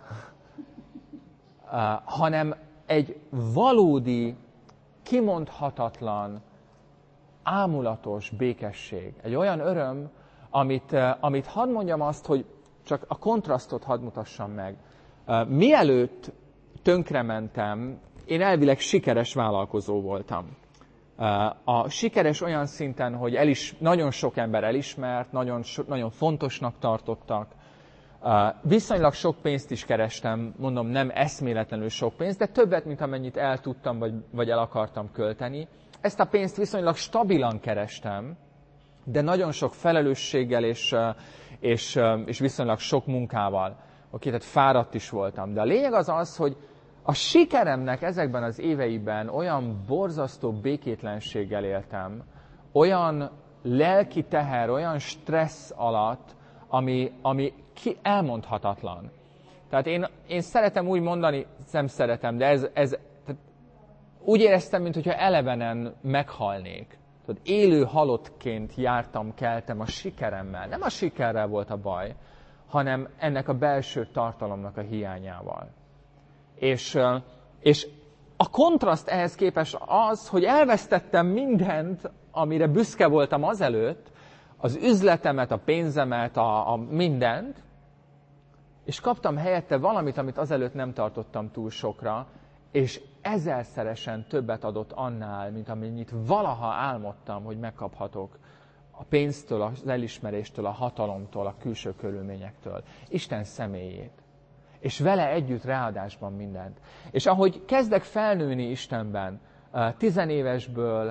Uh, hanem egy valódi, kimondhatatlan, ámulatos békesség. Egy olyan öröm, amit, uh, amit hadd mondjam azt, hogy csak a kontrasztot hadd mutassam meg. Uh, mielőtt tönkrementem, én elvileg sikeres vállalkozó voltam. Uh, a sikeres olyan szinten, hogy el is, nagyon sok ember elismert, nagyon, so, nagyon fontosnak tartottak. Uh, viszonylag sok pénzt is kerestem, mondom, nem eszméletlenül sok pénzt, de többet, mint amennyit el tudtam, vagy, vagy el akartam költeni. Ezt a pénzt viszonylag stabilan kerestem, de nagyon sok felelősséggel és, és, és viszonylag sok munkával. Oké, tehát fáradt is voltam. De a lényeg az az, hogy a sikeremnek ezekben az éveiben olyan borzasztó békétlenséggel éltem, olyan lelki teher, olyan stressz alatt, ami, ami ki elmondhatatlan. Tehát én, én szeretem úgy mondani, nem szeretem, de ez, ez tehát úgy éreztem, mintha elevenen meghalnék. Tehát élő halottként jártam, keltem a sikeremmel. Nem a sikerrel volt a baj, hanem ennek a belső tartalomnak a hiányával. És, és a kontraszt ehhez képest az, hogy elvesztettem mindent, amire büszke voltam azelőtt, az üzletemet, a pénzemet, a, a mindent, és kaptam helyette valamit, amit azelőtt nem tartottam túl sokra, és ezerszeresen többet adott annál, mint amennyit valaha álmodtam, hogy megkaphatok a pénztől, az elismeréstől, a hatalomtól, a külső körülményektől. Isten személyét. És vele együtt ráadásban mindent. És ahogy kezdek felnőni Istenben, tizenévesből,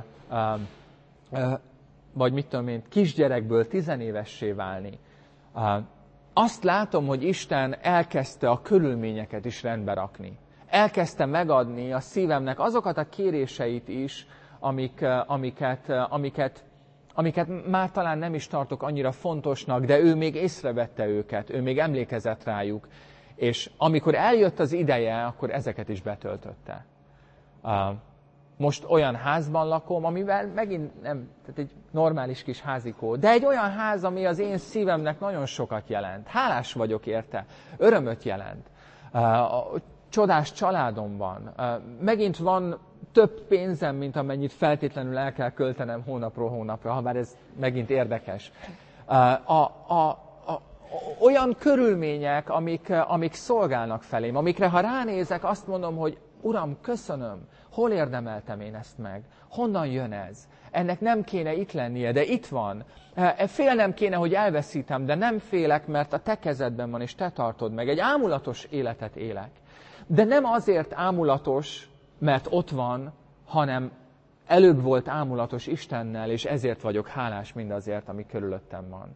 vagy mit tudom én, kisgyerekből tizenévessé válni, azt látom, hogy Isten elkezdte a körülményeket is rendbe rakni. Elkezdte megadni a szívemnek azokat a kéréseit is, amik, amiket, amiket, amiket már talán nem is tartok annyira fontosnak, de ő még észrevette őket, ő még emlékezett rájuk. És amikor eljött az ideje, akkor ezeket is betöltötte. Most olyan házban lakom, amivel megint nem, tehát egy normális kis házikó, de egy olyan ház, ami az én szívemnek nagyon sokat jelent. Hálás vagyok érte, örömöt jelent. Csodás családom van. Megint van több pénzem, mint amennyit feltétlenül el kell költenem hónapról hónapra, ha bár ez megint érdekes. A, a, a, olyan körülmények, amik, amik szolgálnak felém, amikre ha ránézek, azt mondom, hogy Uram, köszönöm, hol érdemeltem én ezt meg? Honnan jön ez? Ennek nem kéne itt lennie, de itt van. Félnem kéne, hogy elveszítem, de nem félek, mert a te kezedben van, és te tartod meg. Egy ámulatos életet élek. De nem azért ámulatos, mert ott van, hanem előbb volt ámulatos Istennel, és ezért vagyok hálás mindazért, ami körülöttem van.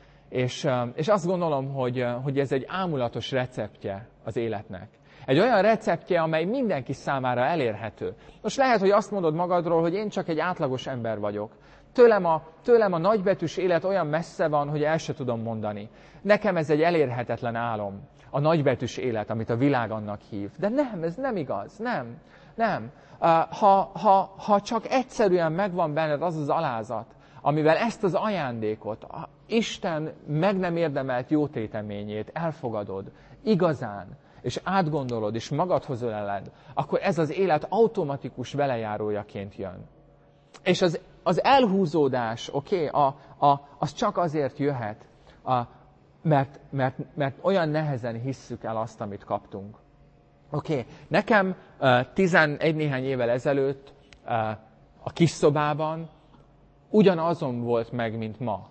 És, és azt gondolom, hogy, hogy ez egy ámulatos receptje az életnek. Egy olyan receptje, amely mindenki számára elérhető. Most lehet, hogy azt mondod magadról, hogy én csak egy átlagos ember vagyok. Tőlem a, tőlem a nagybetűs élet olyan messze van, hogy el se tudom mondani. Nekem ez egy elérhetetlen álom. A nagybetűs élet, amit a világ annak hív. De nem, ez nem igaz. Nem. Nem. Ha, ha, ha csak egyszerűen megvan benned az az alázat, amivel ezt az ajándékot, a Isten meg nem érdemelt jótéteményét elfogadod, igazán, és átgondolod, és magadhoz öleled, akkor ez az élet automatikus velejárójaként jön. És az, az elhúzódás, oké, okay, a, a, az csak azért jöhet, a, mert, mert, mert olyan nehezen hisszük el azt, amit kaptunk. Oké, okay. Nekem uh, tizenegy néhány évvel ezelőtt uh, a kis szobában ugyanazon volt meg, mint ma.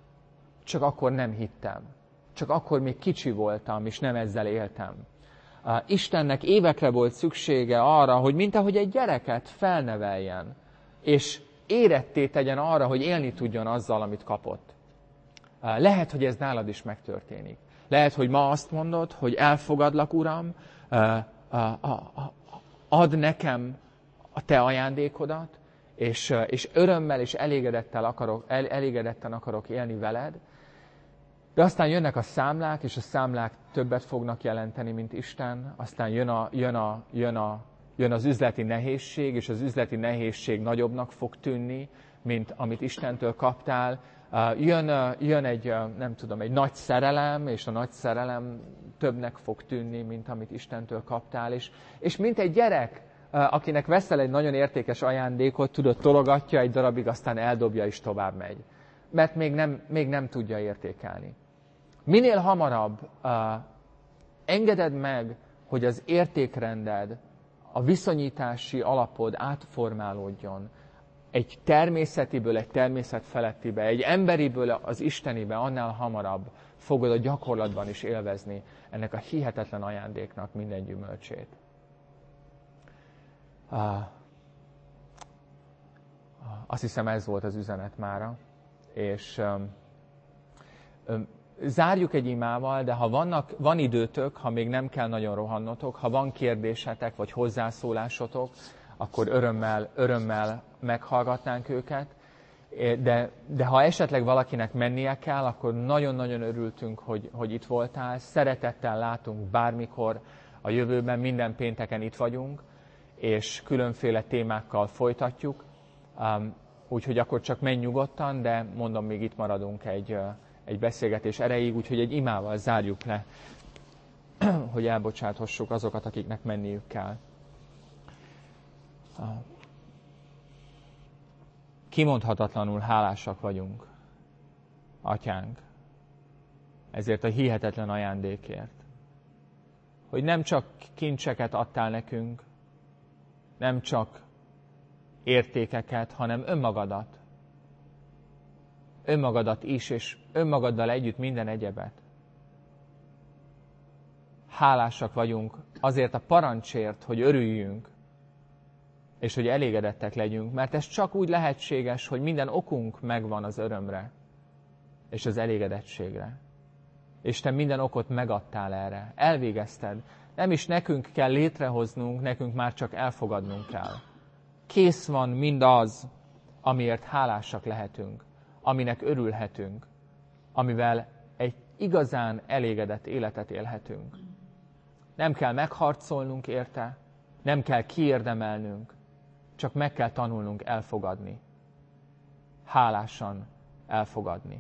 Csak akkor nem hittem. Csak akkor még kicsi voltam, és nem ezzel éltem. Uh, Istennek évekre volt szüksége arra, hogy mint ahogy egy gyereket felneveljen, és éretté tegyen arra, hogy élni tudjon azzal, amit kapott. Uh, lehet, hogy ez nálad is megtörténik. Lehet, hogy ma azt mondod, hogy elfogadlak, Uram, uh, uh, uh, uh, add nekem a te ajándékodat, és, uh, és örömmel és elégedettel akarok, el, elégedetten akarok élni veled, de aztán jönnek a számlák, és a számlák többet fognak jelenteni, mint Isten. Aztán jön, a, jön, a, jön, a, jön az üzleti nehézség, és az üzleti nehézség nagyobbnak fog tűnni, mint amit Istentől kaptál. Jön, jön egy, nem tudom, egy nagy szerelem, és a nagy szerelem többnek fog tűnni, mint amit Istentől kaptál. És, és mint egy gyerek, akinek veszel egy nagyon értékes ajándékot, tudod, tologatja egy darabig, aztán eldobja és tovább megy. Mert még nem, még nem tudja értékelni. Minél hamarabb uh, engeded meg, hogy az értékrended, a viszonyítási alapod átformálódjon egy természetiből, egy természet felettibe, egy emberiből az istenibe, annál hamarabb fogod a gyakorlatban is élvezni ennek a hihetetlen ajándéknak minden gyümölcsét. Uh, azt hiszem, ez volt az üzenet mára. És um, um, zárjuk egy imával, de ha vannak, van időtök, ha még nem kell nagyon rohannotok, ha van kérdésetek vagy hozzászólásotok, akkor örömmel, örömmel meghallgatnánk őket. De, de ha esetleg valakinek mennie kell, akkor nagyon-nagyon örültünk, hogy, hogy itt voltál. Szeretettel látunk bármikor a jövőben, minden pénteken itt vagyunk, és különféle témákkal folytatjuk. Um, Úgyhogy akkor csak menj nyugodtan, de mondom, még itt maradunk egy, egy beszélgetés erejéig, úgyhogy egy imával zárjuk le, hogy elbocsáthassuk azokat, akiknek menniük kell. Kimondhatatlanul hálásak vagyunk, Atyánk, ezért a hihetetlen ajándékért. Hogy nem csak kincseket adtál nekünk, nem csak értékeket, hanem önmagadat. Önmagadat is, és önmagaddal együtt minden egyebet. Hálásak vagyunk azért a parancsért, hogy örüljünk, és hogy elégedettek legyünk, mert ez csak úgy lehetséges, hogy minden okunk megvan az örömre, és az elégedettségre. És te minden okot megadtál erre. Elvégezted. Nem is nekünk kell létrehoznunk, nekünk már csak elfogadnunk kell. Kész van mindaz, amiért hálásak lehetünk, aminek örülhetünk, amivel egy igazán elégedett életet élhetünk. Nem kell megharcolnunk érte, nem kell kiérdemelnünk, csak meg kell tanulnunk elfogadni. Hálásan elfogadni.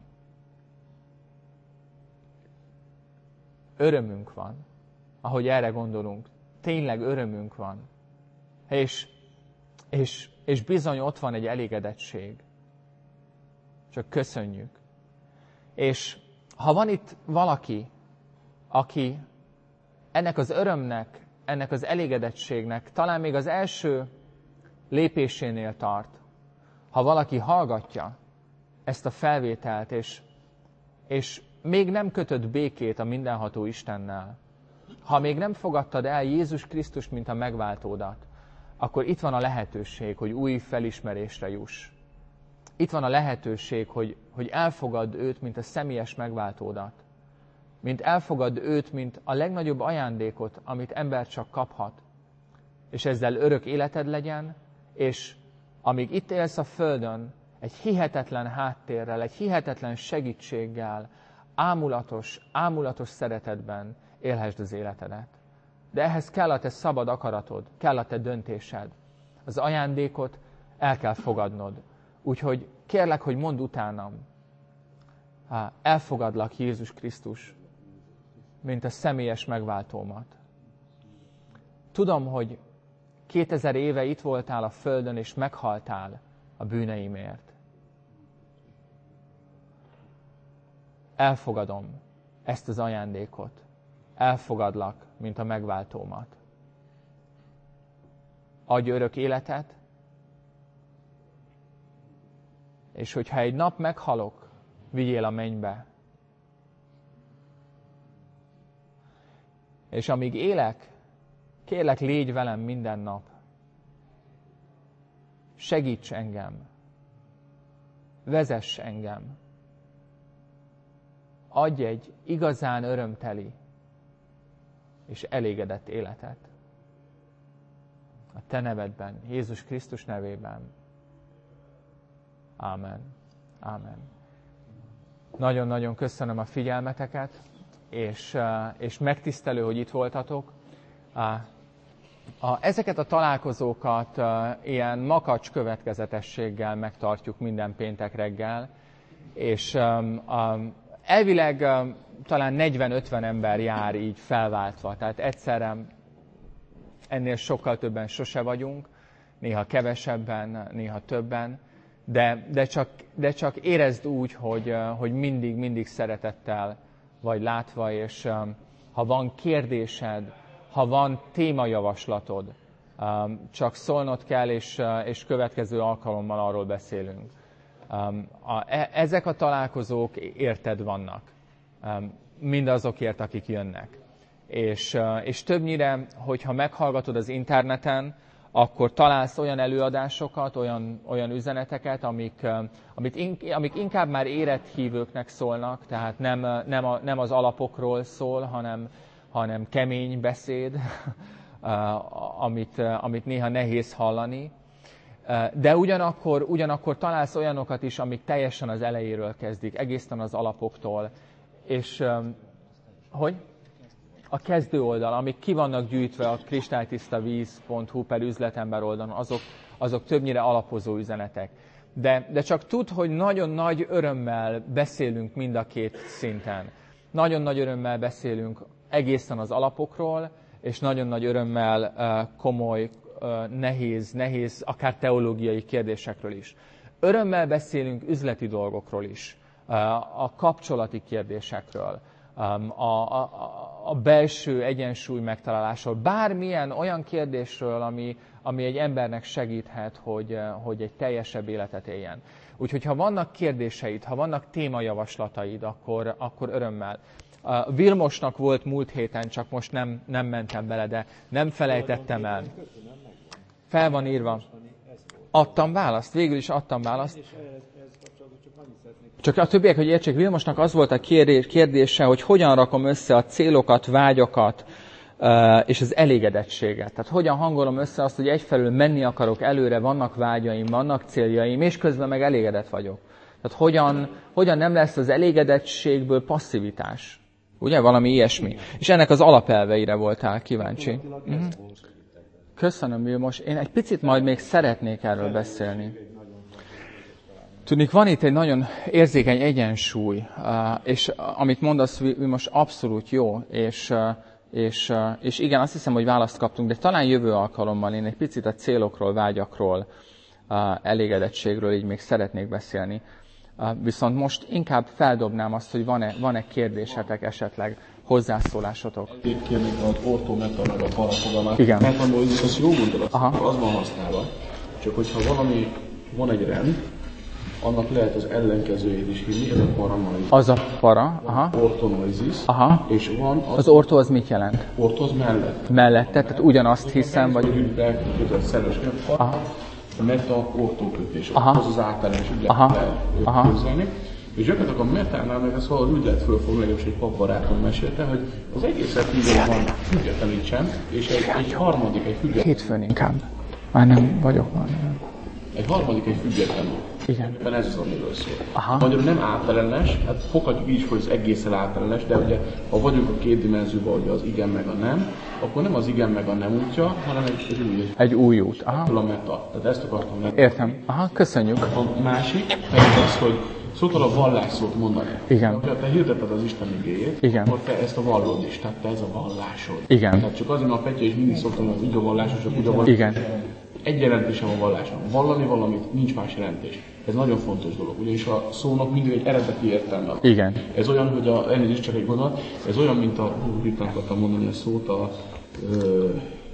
Örömünk van, ahogy erre gondolunk. Tényleg örömünk van. És, és, és bizony ott van egy elégedettség. Csak köszönjük. És ha van itt valaki, aki ennek az örömnek, ennek az elégedettségnek talán még az első lépésénél tart, ha valaki hallgatja ezt a felvételt, és, és még nem kötött békét a mindenható Istennel, ha még nem fogadtad el Jézus Krisztust, mint a megváltódat, akkor itt van a lehetőség, hogy új felismerésre juss. Itt van a lehetőség, hogy, hogy elfogadd őt, mint a személyes megváltódat. Mint elfogadd őt, mint a legnagyobb ajándékot, amit ember csak kaphat. És ezzel örök életed legyen, és amíg itt élsz a Földön, egy hihetetlen háttérrel, egy hihetetlen segítséggel, ámulatos, ámulatos szeretetben élhessd az életedet. De ehhez kell a te szabad akaratod, kell a te döntésed. Az ajándékot el kell fogadnod. Úgyhogy kérlek, hogy mondd utánam, elfogadlak Jézus Krisztus, mint a személyes megváltómat. Tudom, hogy kétezer éve itt voltál a Földön, és meghaltál a bűneimért. Elfogadom ezt az ajándékot. Elfogadlak, mint a megváltómat. Adj örök életet, és hogyha egy nap meghalok, vigyél a mennybe. És amíg élek, kérlek, légy velem minden nap. Segíts engem. Vezess engem. Adj egy igazán örömteli és elégedett életet. A te nevedben, Jézus Krisztus nevében. Ámen. Ámen. Nagyon-nagyon köszönöm a figyelmeteket, és, és megtisztelő, hogy itt voltatok. A, ezeket a találkozókat ilyen makacs következetességgel megtartjuk minden péntek reggel, és a, elvileg talán negyven-ötven ember jár így felváltva, tehát egyszerre ennél sokkal többen sose vagyunk, néha kevesebben, néha többen, de, de, csak, de csak érezd úgy, hogy, hogy mindig, mindig szeretettel vagy látva, és ha van kérdésed, ha van témajavaslatod, csak szólnod kell, és, és következő alkalommal arról beszélünk. Ezek a találkozók érted vannak, mindazokért, akik jönnek. És, és többnyire, hogyha meghallgatod az interneten, akkor találsz olyan előadásokat, olyan, olyan üzeneteket, amik, amit in, amik inkább már érett hívőknek szólnak, tehát nem, nem, a, nem az alapokról szól, hanem, hanem kemény beszéd, amit, amit néha nehéz hallani. De ugyanakkor, ugyanakkor találsz olyanokat is, amik teljesen az elejéről kezdik, egészen az alapoktól. És hogy? A kezdő oldal, amik ki vannak gyűjtve a kristálytisztavíz pont hu per üzletember oldalon, azok, azok többnyire alapozó üzenetek. De, de csak tudd, hogy nagyon nagy örömmel beszélünk mind a két szinten. Nagyon nagy örömmel beszélünk egészen az alapokról, és nagyon nagy örömmel komoly, nehéz, nehéz, akár teológiai kérdésekről is. Örömmel beszélünk üzleti dolgokról is, a kapcsolati kérdésekről, a, a, a belső egyensúly megtalálásról, bármilyen olyan kérdésről, ami, ami egy embernek segíthet, hogy, hogy egy teljesebb életet éljen. Úgyhogy ha vannak kérdéseid, ha vannak témajavaslataid, akkor, akkor örömmel. A Vilmosnak volt múlt héten, csak most nem, nem mentem bele, de nem felejtettem el. Fel van írva. Adtam választ, végül is adtam választ. Csak a többiek, hogy értsék, Vilmosnak az volt a kérdése, hogy hogyan rakom össze a célokat, vágyakat és az elégedettséget. Tehát hogyan hangolom össze azt, hogy egyfelől menni akarok előre, vannak vágyaim, vannak céljaim, és közben meg elégedett vagyok. Tehát hogyan, hogyan nem lesz az elégedettségből passzivitás. Ugye? Valami ilyesmi. És ennek az alapelveire voltál kíváncsi. Mhm. Köszönöm, Vilmos. Én egy picit majd még szeretnék erről beszélni. Tudnik, van itt egy nagyon érzékeny egyensúly, és amit mondasz, Vilmos, abszolút jó, és, és, és igen, azt hiszem, hogy választ kaptunk, de talán jövő alkalommal én egy picit a célokról, vágyakról, elégedettségről így még szeretnék beszélni. Viszont most inkább feldobnám azt, hogy van-e, van-e kérdésetek esetleg, hozzászólásotok. Itt kérnék az ortometa meg a parafogalmát. Igen. Mert van, hogy az jó gondolat, az van használva. Csak hogyha valami, van egy rend, annak lehet az ellenkezőjét is hívni, ez a paranoizis. Az a para, aha. Ortonoizis. Aha. És van az... Az orto az mit jelent? Orto az mellett. Mellette, tehát ugyanazt hiszem, vagy... Ügybe, kötött szeles kötfal. Aha. Meta ortókötés. Aha. Az az általános ügylet lehet képzelni. És gyakorlatilag a metánál meg ezt valahogy úgy lehet fölfogni, legalábbis egy papbarátom mesélte, hogy az egészet így van függetlenítsen, és egy, egy harmadik, egy független... Hétfőn inkább. Már nem vagyok már. Egy harmadik, egy független. Igen. Ebben ez az, amiről szól. Aha. Magyarul nem általános, hát foghatjuk így, hogy az egészen általános, de ugye, ha vagyunk a két dimenzióban, ugye az igen meg a nem, akkor nem az igen meg a nem útja, hanem egy, egy új, egy, egy új út. Aha. A meta. Tehát ezt akartam lenni. Értem. Aha, köszönjük. A másik pedig az, hogy szoktál a vallásszót mondani. Igen. Ha te hirdetted az Isten igéjét, igen. akkor te ezt a vallod is, tehát te ez a vallásod. Igen. Tehát csak azért, mert a Petya is mindig szoktam, hogy úgy a vallásos, csak úgy a vallásos. Igen. Egy jelentése van a vallásnak. Vallani valamit, nincs más jelentés. Ez nagyon fontos dolog, ugyanis a szónak mindig egy eredeti értelme. Igen. Ez olyan, hogy a, elnézést csak egy gondolat, ez olyan, mint a, mit akartam mondani a szót, a ö,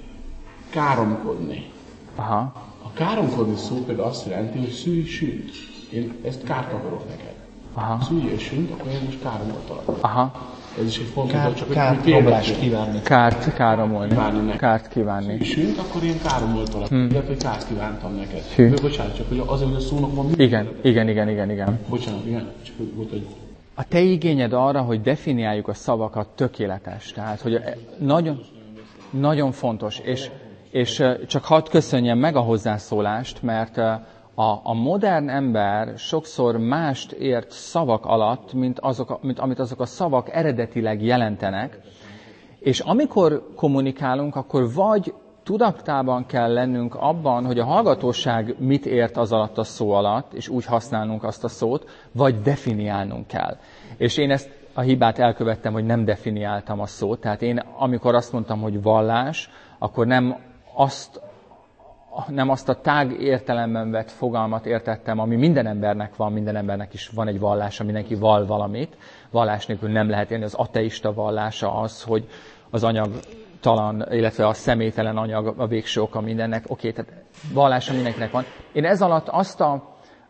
káromkodni. Aha. A káromkodni szó például azt jelenti, hogy szűj, sünt. Én ezt kárt akarok neked. Aha. Szűj és sünt, akkor én most káromoltalak. Aha. Ez is egy fontos Kár, dolog, csak kárt romlást kívánni. Kárt káromolni. Kívánni kárt kívánni. Szűj, sünt, akkor én káromoltalak. Hmm. Illetve, hogy kárt kívántam neked. Hű. De, bocsánat, csak hogy azért, hogy a szónak van... Igen, igen, igen, igen, igen. Bocsánat, igen, csak hogy volt egy... A te igényed arra, hogy definiáljuk a szavakat, tökéletes. Tehát, hogy nagyon, nagyon fontos. És, és csak hadd köszönjem meg a hozzászólást, mert a, a modern ember sokszor mást ért szavak alatt, mint, azok, mint amit azok a szavak eredetileg jelentenek. És amikor kommunikálunk, akkor vagy tudatában kell lennünk abban, hogy a hallgatóság mit ért az alatt a szó alatt, és úgy használnunk azt a szót, vagy definiálnunk kell. És én ezt a hibát elkövettem, hogy nem definiáltam a szót. Tehát én, amikor azt mondtam, hogy vallás, akkor nem azt, nem azt a tág értelemben vett fogalmat értettem, ami minden embernek van, minden embernek is van egy vallása, mindenki vall valamit. Vallás nélkül nem lehet élni. Az ateista vallása az, hogy az anyagtalan, illetve a személytelen anyag a végső oka mindennek. Oké, tehát vallása mindenkinek van. Én ez alatt azt a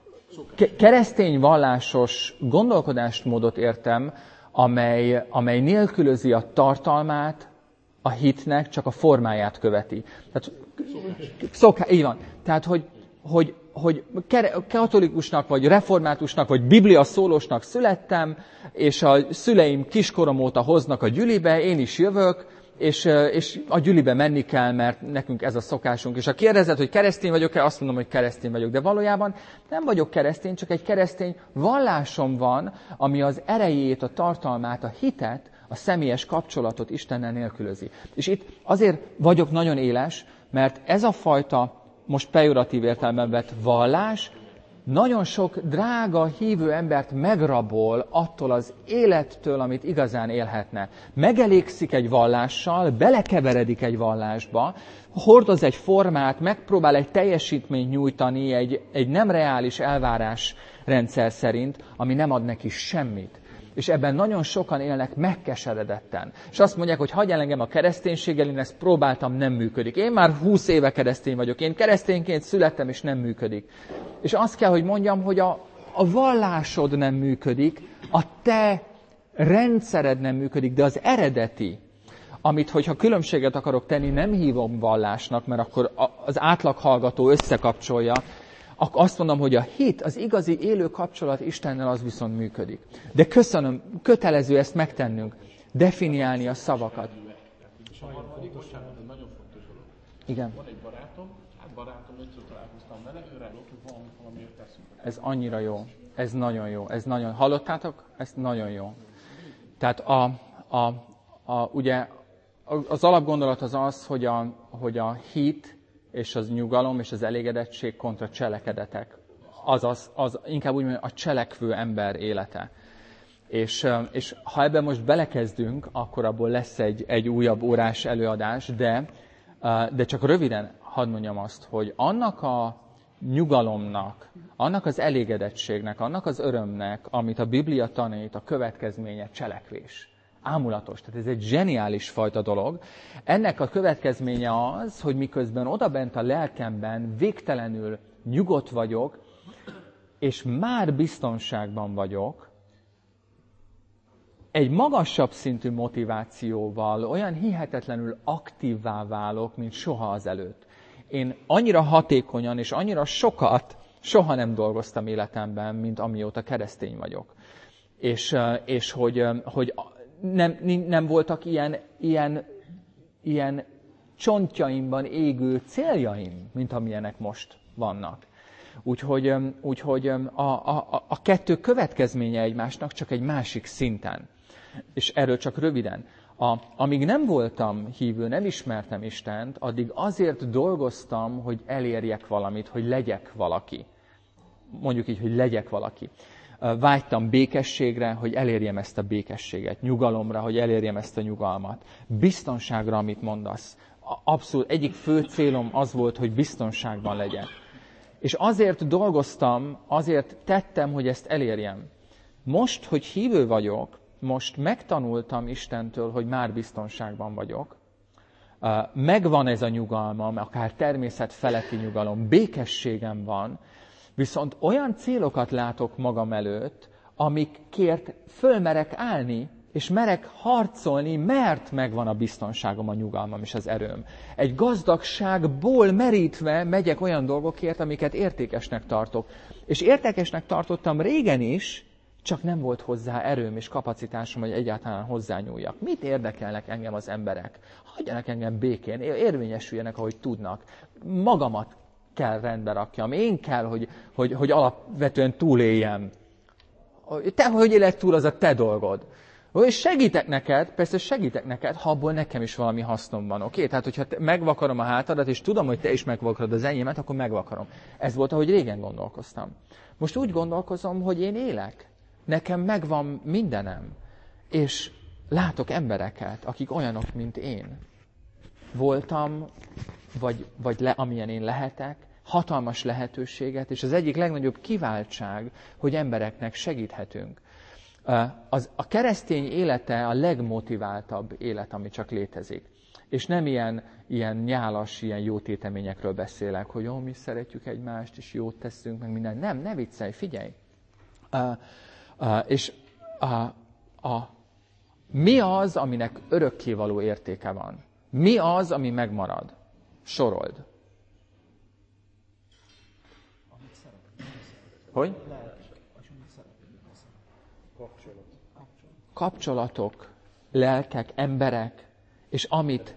keresztény vallásos gondolkodásmódot értem, amely, amely nélkülözi a tartalmát, a hitnek, csak a formáját követi. Tehát, szoká, így van. Tehát, hogy, hogy, hogy katolikusnak, vagy reformátusnak, vagy biblia szólósnak születtem, és a szüleim kiskorom óta hoznak a gyülibe, én is jövök, és, és a gyülibe menni kell, mert nekünk ez a szokásunk. És ha kérdezed, hogy keresztény vagyok-e, azt mondom, hogy keresztény vagyok. De valójában nem vagyok keresztény, csak egy keresztény vallásom van, ami az erejét, a tartalmát, a hitet, a személyes kapcsolatot Istennel nélkülözi. És itt azért vagyok nagyon éles, mert ez a fajta, most pejoratív értelemben vett vallás nagyon sok drága hívő embert megrabol attól az élettől, amit igazán élhetne. Megelégszik egy vallással, belekeveredik egy vallásba, hordoz egy formát, megpróbál egy teljesítményt nyújtani egy, egy nem reális elvárás rendszer szerint, ami nem ad neki semmit. És ebben nagyon sokan élnek megkeseredetten. És azt mondják, hogy hagyj el engem a kereszténységgel, én ezt próbáltam, nem működik. Én már húsz éve keresztény vagyok, én keresztényként születtem, és nem működik. És azt kell, hogy mondjam, hogy a, a vallásod nem működik, a te rendszered nem működik, de az eredeti, amit, hogyha különbséget akarok tenni, nem hívom vallásnak, mert akkor az átlaghallgató összekapcsolja, akkor azt mondom, hogy a hit, az igazi élő kapcsolat Istennel az viszont működik. De köszönöm, kötelező ezt megtennünk, definiálni a szavakat. És a harmadik, bocsánat, ez nagyon fontos dolog. Igen. Van egy barátom, hát barátom, ötször találkoztam vele, ő rálott, hogy valami, valamiért teszünk. Ez annyira jó. Ez nagyon jó. Ez nagyon... Hallottátok? Ez nagyon jó. Tehát a, a, a, ugye az alapgondolat az az, hogy a, hogy a hit és az nyugalom és az elégedettség kontra cselekedetek. Azaz, az inkább úgy mondja, a cselekvő ember élete. És, és ha ebben most belekezdünk, akkor abból lesz egy, egy újabb órás előadás, de, de csak röviden hadd mondjam azt, hogy annak a nyugalomnak, annak az elégedettségnek, annak az örömnek, amit a Biblia tanít, a következménye cselekvés. Ámulatos. Tehát ez egy zseniális fajta dolog. Ennek a következménye az, hogy miközben odabent a lelkemben végtelenül nyugodt vagyok, és már biztonságban vagyok, egy magasabb szintű motivációval olyan hihetetlenül aktívvá válok, mint soha azelőtt. Én annyira hatékonyan és annyira sokat soha nem dolgoztam életemben, mint amióta keresztény vagyok. És, és hogy, hogy nem, nem voltak ilyen, ilyen, ilyen csontjaimban égő céljaim, mint amilyenek most vannak. Úgyhogy, úgyhogy a, a, a kettő következménye egymásnak, csak egy másik szinten. És erről csak röviden. A, amíg nem voltam hívő, nem ismertem Istent, addig azért dolgoztam, hogy elérjek valamit, hogy legyek valaki. Mondjuk így, hogy legyek valaki. Vágytam békességre, hogy elérjem ezt a békességet. Nyugalomra, hogy elérjem ezt a nyugalmat. Biztonságra, amit mondasz. Abszolút egyik fő célom az volt, hogy biztonságban legyek. És azért dolgoztam, azért tettem, hogy ezt elérjem. Most, hogy hívő vagyok, most megtanultam Istentől, hogy már biztonságban vagyok. Megvan ez a nyugalmam, akár természet feletti nyugalom, békességem van, viszont olyan célokat látok magam előtt, amikért fölmerek állni, és merek harcolni, mert megvan a biztonságom, a nyugalmam és az erőm. Egy gazdagságból merítve megyek olyan dolgokért, amiket értékesnek tartok. És értékesnek tartottam régen is, csak nem volt hozzá erőm és kapacitásom, hogy egyáltalán hozzányúljak. Mit érdekelnek engem az emberek? Hagyjanak engem békén, érvényesüljenek, ahogy tudnak. Magamat kell rendbe rakjam. Én kell, hogy, hogy, hogy alapvetően túléljem. Te, hogy éled túl, az a te dolgod. És segítek neked, persze segítek neked, ha abból nekem is valami hasznom van, oké? Okay? Tehát, hogyha megvakarom a hátadat, és tudom, hogy te is megvakarod az enyémet, akkor megvakarom. Ez volt, ahogy régen gondolkoztam. Most úgy gondolkozom, hogy én élek. Nekem megvan mindenem. És látok embereket, akik olyanok, mint én. Voltam, vagy, vagy le, amilyen én lehetek, hatalmas lehetőséget, és az egyik legnagyobb kiváltság, hogy embereknek segíthetünk. Az, a keresztény élete a legmotiváltabb élet, ami csak létezik. És nem ilyen, ilyen nyálas, ilyen jó téteményekről beszélek, hogy jó, mi szeretjük egymást, és jót teszünk, meg minden. Nem, ne viccelj, figyelj! Uh, uh, és uh, a, mi az, aminek örökkévaló értéke van? Mi az, ami megmarad? Sorold. Hogy? Kapcsolatok, lelkek, emberek, és amit,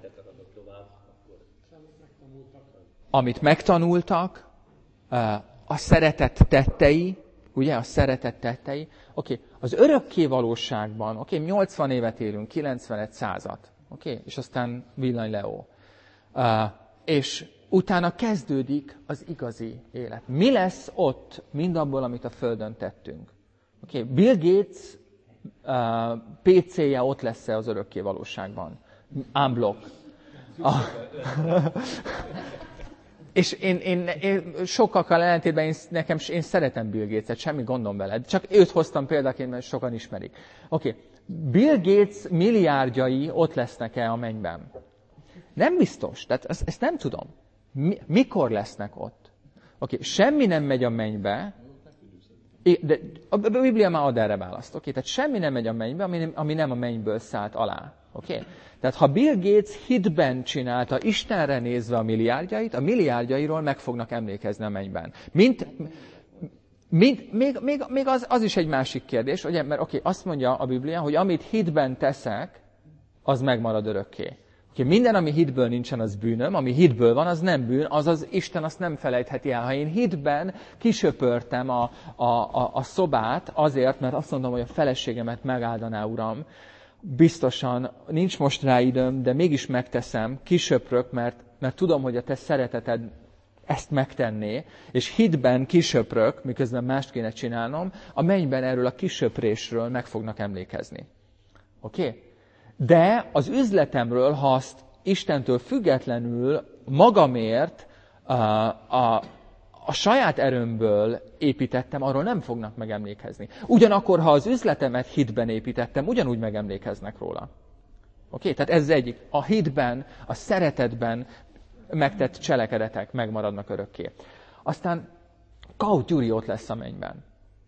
amit megtanultak, a szeretet tettei, ugye, a szeretet tettei, oké, okay. Az örökké valóságban, oké, okay, nyolcvan évet élünk, kilencven, egy százat, oké, okay. És aztán villany Leó. És, utána kezdődik az igazi élet. Mi lesz ott mindabból, amit a Földön tettünk? Okay. Bill Gates uh, pé cé-je ott lesz-e az örökké valóságban? Unblock. Ah. És én, én, én sokakkal ellentétben én, nekem, én szeretem Bill Gates-et, semmi gondom vele. Csak őt hoztam példaként, mert sokan ismerik. Oké, okay. Bill Gates milliárdjai ott lesznek-e a mennyben? Nem biztos, tehát ezt, ezt nem tudom. Mi, mikor lesznek ott? Oké, okay. Semmi nem megy a mennybe, de a Biblia már ad erre választ. Okay? Tehát semmi nem megy a mennybe, ami, ami nem a mennyből szállt alá. Okay? Tehát ha Bill Gates hitben csinálta, Istenre nézve a milliárdjait, a milliárdjairól meg fognak emlékezni a mennyben. Mint, mint, még még, még az, az is egy másik kérdés, ugye? Mert okay, azt mondja a Biblia, hogy amit hitben teszek, az megmarad örökké. Okay, minden, ami hitből nincsen, az bűnöm, ami hitből van, az nem bűn, azaz Isten azt nem felejtheti el. Ha én hitben kisöpörtem a, a, a, a szobát azért, mert azt mondom, hogy a feleségemet megáldaná, Uram, biztosan nincs most rá időm, de mégis megteszem, kisöprök, mert, mert tudom, hogy a te szereteted ezt megtenné, és hitben kisöprök, miközben mást kéne csinálnom, a mennyben erről a kisöprésről meg fognak emlékezni. Oké? Okay? De az üzletemről, ha azt Istentől függetlenül magamért a, a, a saját erőmből építettem, arról nem fognak megemlékezni. Ugyanakkor, ha az üzletemet hitben építettem, ugyanúgy megemlékeznek róla. Oké? Okay? Tehát ez az egyik. A hitben, a szeretetben megtett cselekedetek megmaradnak örökké. Aztán Kauth Gyuri ott lesz a mennyben.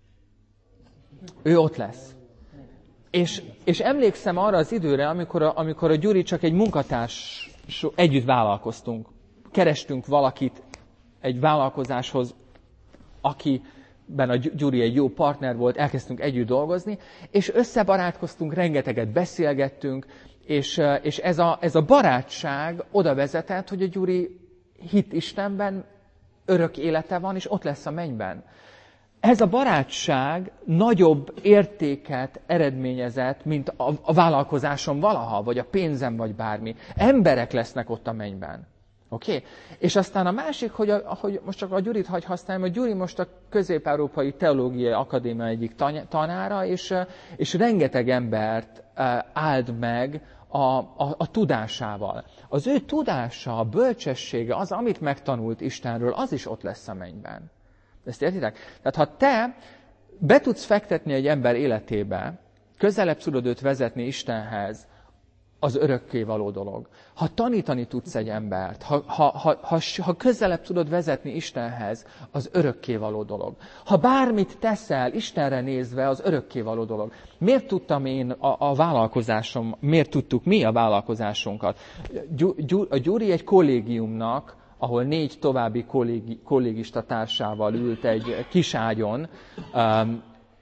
Ő ott lesz. És, és emlékszem arra az időre, amikor a, amikor a Gyuri csak egy munkatárs, együtt vállalkoztunk. Kerestünk valakit egy vállalkozáshoz, akiben a Gyuri egy jó partner volt, elkezdtünk együtt dolgozni, és összebarátkoztunk, rengeteget beszélgettünk, és, és ez, a, ez a barátság oda vezetett, hogy a Gyuri hitt Istenben, örök élete van, és ott lesz a mennyben. Ez a barátság nagyobb értéket eredményezett, mint a, a vállalkozásom valaha, vagy a pénzem, vagy bármi. Emberek lesznek ott a mennyben. Oké? Okay? És aztán a másik, hogy, a, hogy most csak a Gyurit hagy használjam, hogy Gyuri most a Közép-Európai Teológiai Akadémia egyik tanára, és, és rengeteg embert áld meg a, a, a tudásával. Az ő tudása, a bölcsessége, az, amit megtanult Istenről, az is ott lesz a mennyben. Ezt értitek? Tehát ha te be tudsz fektetni egy ember életébe, közelebb tudod őt vezetni Istenhez, az örökkévaló dolog. Ha tanítani tudsz egy embert, ha, ha, ha, ha, ha közelebb tudod vezetni Istenhez, az örökkévaló dolog. Ha bármit teszel Istenre nézve, az örökkévaló dolog. Miért tudtam én a, a vállalkozásom, miért tudtuk mi a vállalkozásunkat? A Gyuri egy kollégiumnak, ahol négy további kollégi, kollégista társával ült egy kis ágyon. Um,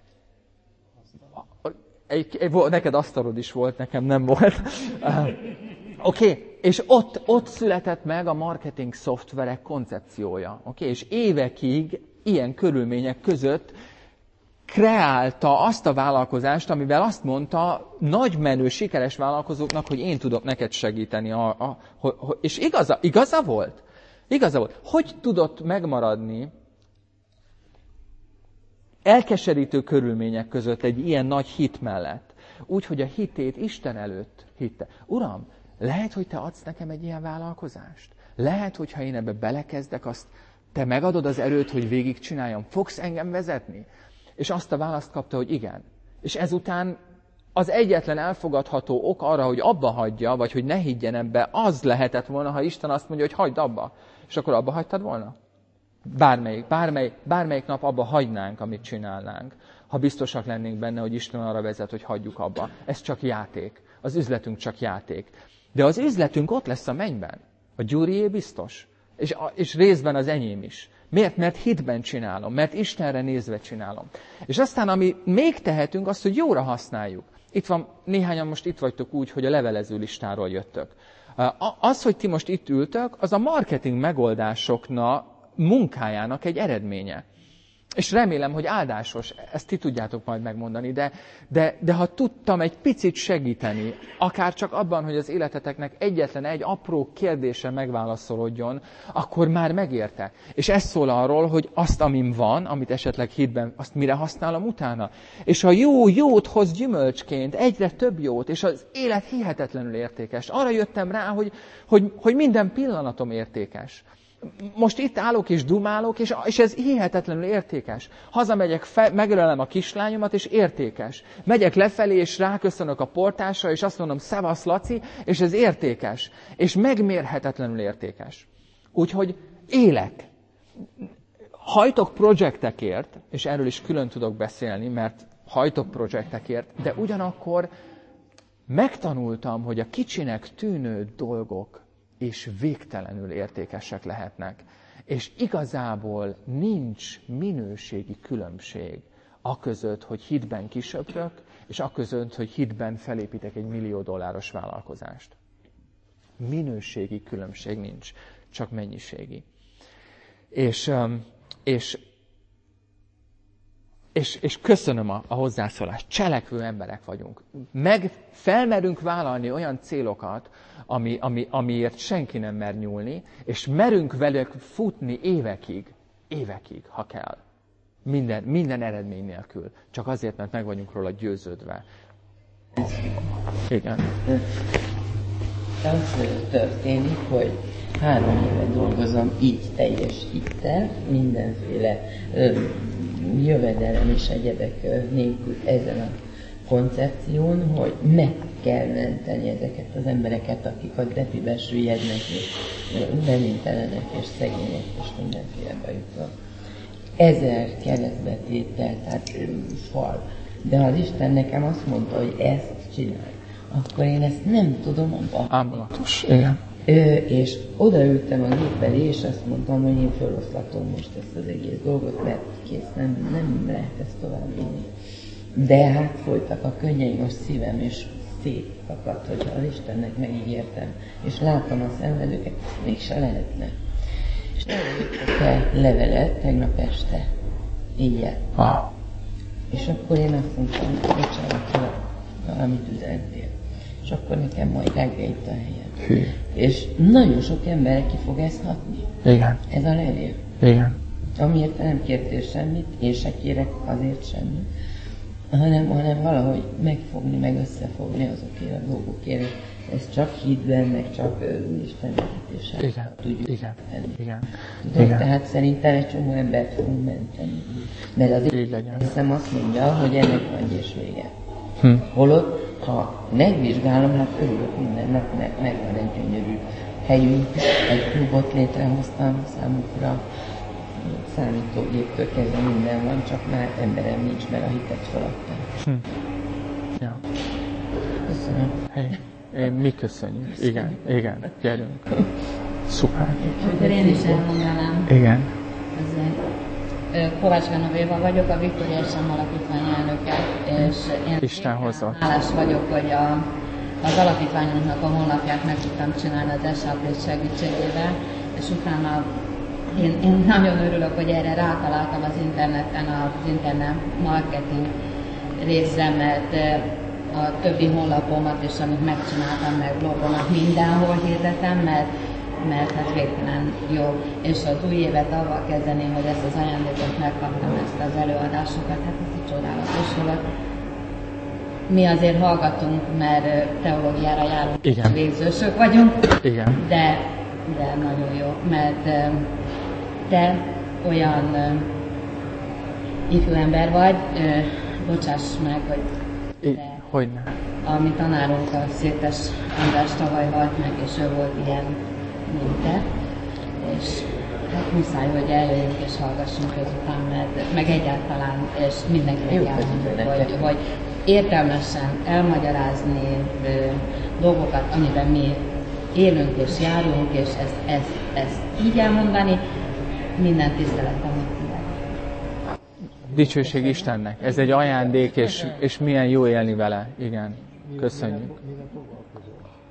egy, egy, neked asztalod is volt, nekem nem volt. Uh, Oké, okay. És ott, ott született meg a marketing szoftverek koncepciója. Okay? És évekig ilyen körülmények között kreálta azt a vállalkozást, amivel azt mondta nagy menő, sikeres vállalkozóknak, hogy én tudok neked segíteni. A, a, a, és igaza, igaza volt. Igaza volt. Hogy tudott megmaradni elkeserítő körülmények között egy ilyen nagy hit mellett? Úgy, hogy a hitét Isten előtt hitte. Uram, lehet, hogy te adsz nekem egy ilyen vállalkozást? Lehet, hogyha én ebbe belekezdek, azt te megadod az erőt, hogy végigcsináljam? Fogsz engem vezetni? És azt a választ kapta, hogy igen. És ezután az egyetlen elfogadható ok arra, hogy abba hagyja, vagy hogy ne higgyen ebbe, az lehetett volna, ha Isten azt mondja, hogy hagyd abba. És akkor abba hagytad volna? Bármelyik, bármelyik, bármelyik nap abba hagynánk, amit csinálnánk, ha biztosak lennénk benne, hogy Isten arra vezet, hogy hagyjuk abba. Ez csak játék. Az üzletünk csak játék. De az üzletünk ott lesz a mennyben. A Gyurié biztos. És, és részben az enyém is. Miért? Mert hitben csinálom. Mert Istenre nézve csinálom. És aztán, ami még tehetünk, azt, hogy jóra használjuk. Itt van, néhányan most itt vagytok úgy, hogy a levelező listáról jöttök. Az, hogy ti most itt ültök, az a marketing megoldásoknak, munkájának egy eredménye. És remélem, hogy áldásos, ezt ti tudjátok majd megmondani, de, de, de ha tudtam egy picit segíteni, akár csak abban, hogy az életeteknek egyetlen egy apró kérdése megválaszolódjon, akkor már megérte. És ez szól arról, hogy azt, amim van, amit esetleg hitben, azt mire használom utána. És a jó jót hoz gyümölcsként, egyre több jót, és az élet hihetetlenül értékes. Arra jöttem rá, hogy, hogy, hogy minden pillanatom értékes. Most itt állok és dumálok, és, és ez hihetetlenül értékes. Hazamegyek, fe, megölelem a kislányomat, és értékes. Megyek lefelé, és ráköszönök a portásra, és azt mondom, szevasz Laci, és ez értékes. És megmérhetetlenül értékes. Úgyhogy élek. Hajtok projektekért, és erről is külön tudok beszélni, mert hajtok projektekért, de ugyanakkor megtanultam, hogy a kicsinek tűnő dolgok és végtelenül értékesek lehetnek. És igazából nincs minőségi különbség aközött, hogy hitben kisöprök, és aközött, hogy hitben felépítek egy millió dolláros vállalkozást. Minőségi különbség nincs, csak mennyiségi. És, és, és, és köszönöm a, a hozzászólást. Cselekvő emberek vagyunk. Meg felmerünk vállalni olyan célokat, ami, ami, amiért senki nem mer nyúlni, és merünk velük futni évekig, évekig, ha kell. Minden, minden eredmény nélkül. Csak azért, mert meg vagyunk róla győződve. Igen. Az történik, hogy három éve dolgozom így teljes hittel, mindenféle ö, jövedelem és egyebek nélkül ezen a koncepción, hogy meg kell menteni ezeket az embereket, akik a depibe süllyednek, és reménytelenek, és szegények, és mindenféle bajuk van. Ezer keresztbetétel, tehát fal. De az Isten nekem azt mondta, hogy ezt csinálj, akkor én ezt nem tudom abba. Ámulatos, igen. Ö, és odaültem a gép elé, és azt mondtam, hogy én feloszlatom most ezt az egész dolgot, mert kész, nem, nem lehet ezt tovább vinni. De hát folytak a könnyeim, most szívem is szétakadt, hogyha az Istennek megígértem, és láttam a szenvedőket, mégse lehetne. És eljöttek el levelet tegnap este, éjjel. Ah. És akkor én azt mondtam, bocsánat, hogy valamit üzentél. És akkor nekem majd reggel itt a helyem. Hű. És nagyon sok emberre ki fog ezt hatni. Igen. Ez a levél. Igen. Amiért nem kértél semmit, én se kérek azért semmit, hanem, hanem valahogy megfogni, meg összefogni azokért a dolgokért. Ez csak hitben, meg csak Isten vezetéssel Igen. tudjuk Igen. tenni. Igen. Tudod, Igen. tehát szerintem egy csomó embert fogunk menteni. Mert az én hiszem azt mondja, hogy ennek nagy és vége. Hm. Holott, ha megvizsgálom, hát örülök minden nap, meg, megvan egy gyönyörű helyünk, egy klubot létrehoztam számukra, számítógéptől kezdve minden van, csak már emberem nincs, mert a hitet feladtam. Hm. Ja. Köszönöm. Hey. Én, mi köszönjük. Igen, igen, gyerünk. Szuper. Akkor én is elmondanám. Igen. Kovács Genovéva vagyok, a Viktória Sem Alapítvány elnöke, és én Isten hozott. hálás vagyok, hogy a, az alapítványunknak a honlapját meg tudtam csinálni az es á pé segítségével, és utána én, én nagyon örülök, hogy erre rátaláltam az interneten, az internet marketing részre, mert a többi honlapomat is, amit megcsináltam, meg blogomat mindenhol hirdetem, mert, mert hát végtelen jó. És az új évet avval kezdeném, hogy ezt az ajándékot megkaptam, ezt az előadásokat, hát ez egy csodálatos volt. Mi azért hallgatunk, mert teológiára járunk, Igen. végzősök vagyunk, Igen. de, de nagyon jó, mert te olyan ifjú ember vagy, bocsáss meg, hogy te, Hogyne. a mi tanárunk, a Szétes András tavaly halt meg, és ő volt ilyen, mint te, és hát muszáj, hogy eljöjjünk és hallgassunk ezután, mert meg egyáltalán, és mindenkinek elmondjuk, hogy, hogy értelmesen elmagyarázni ö, dolgokat, amiben mi élünk és járunk, és ezt, ezt, ezt így elmondani, minden tiszteletem mindenkinek. Dicsőség Istennek. Ez egy ajándék, és, és milyen jó élni vele. Igen. Köszönjük.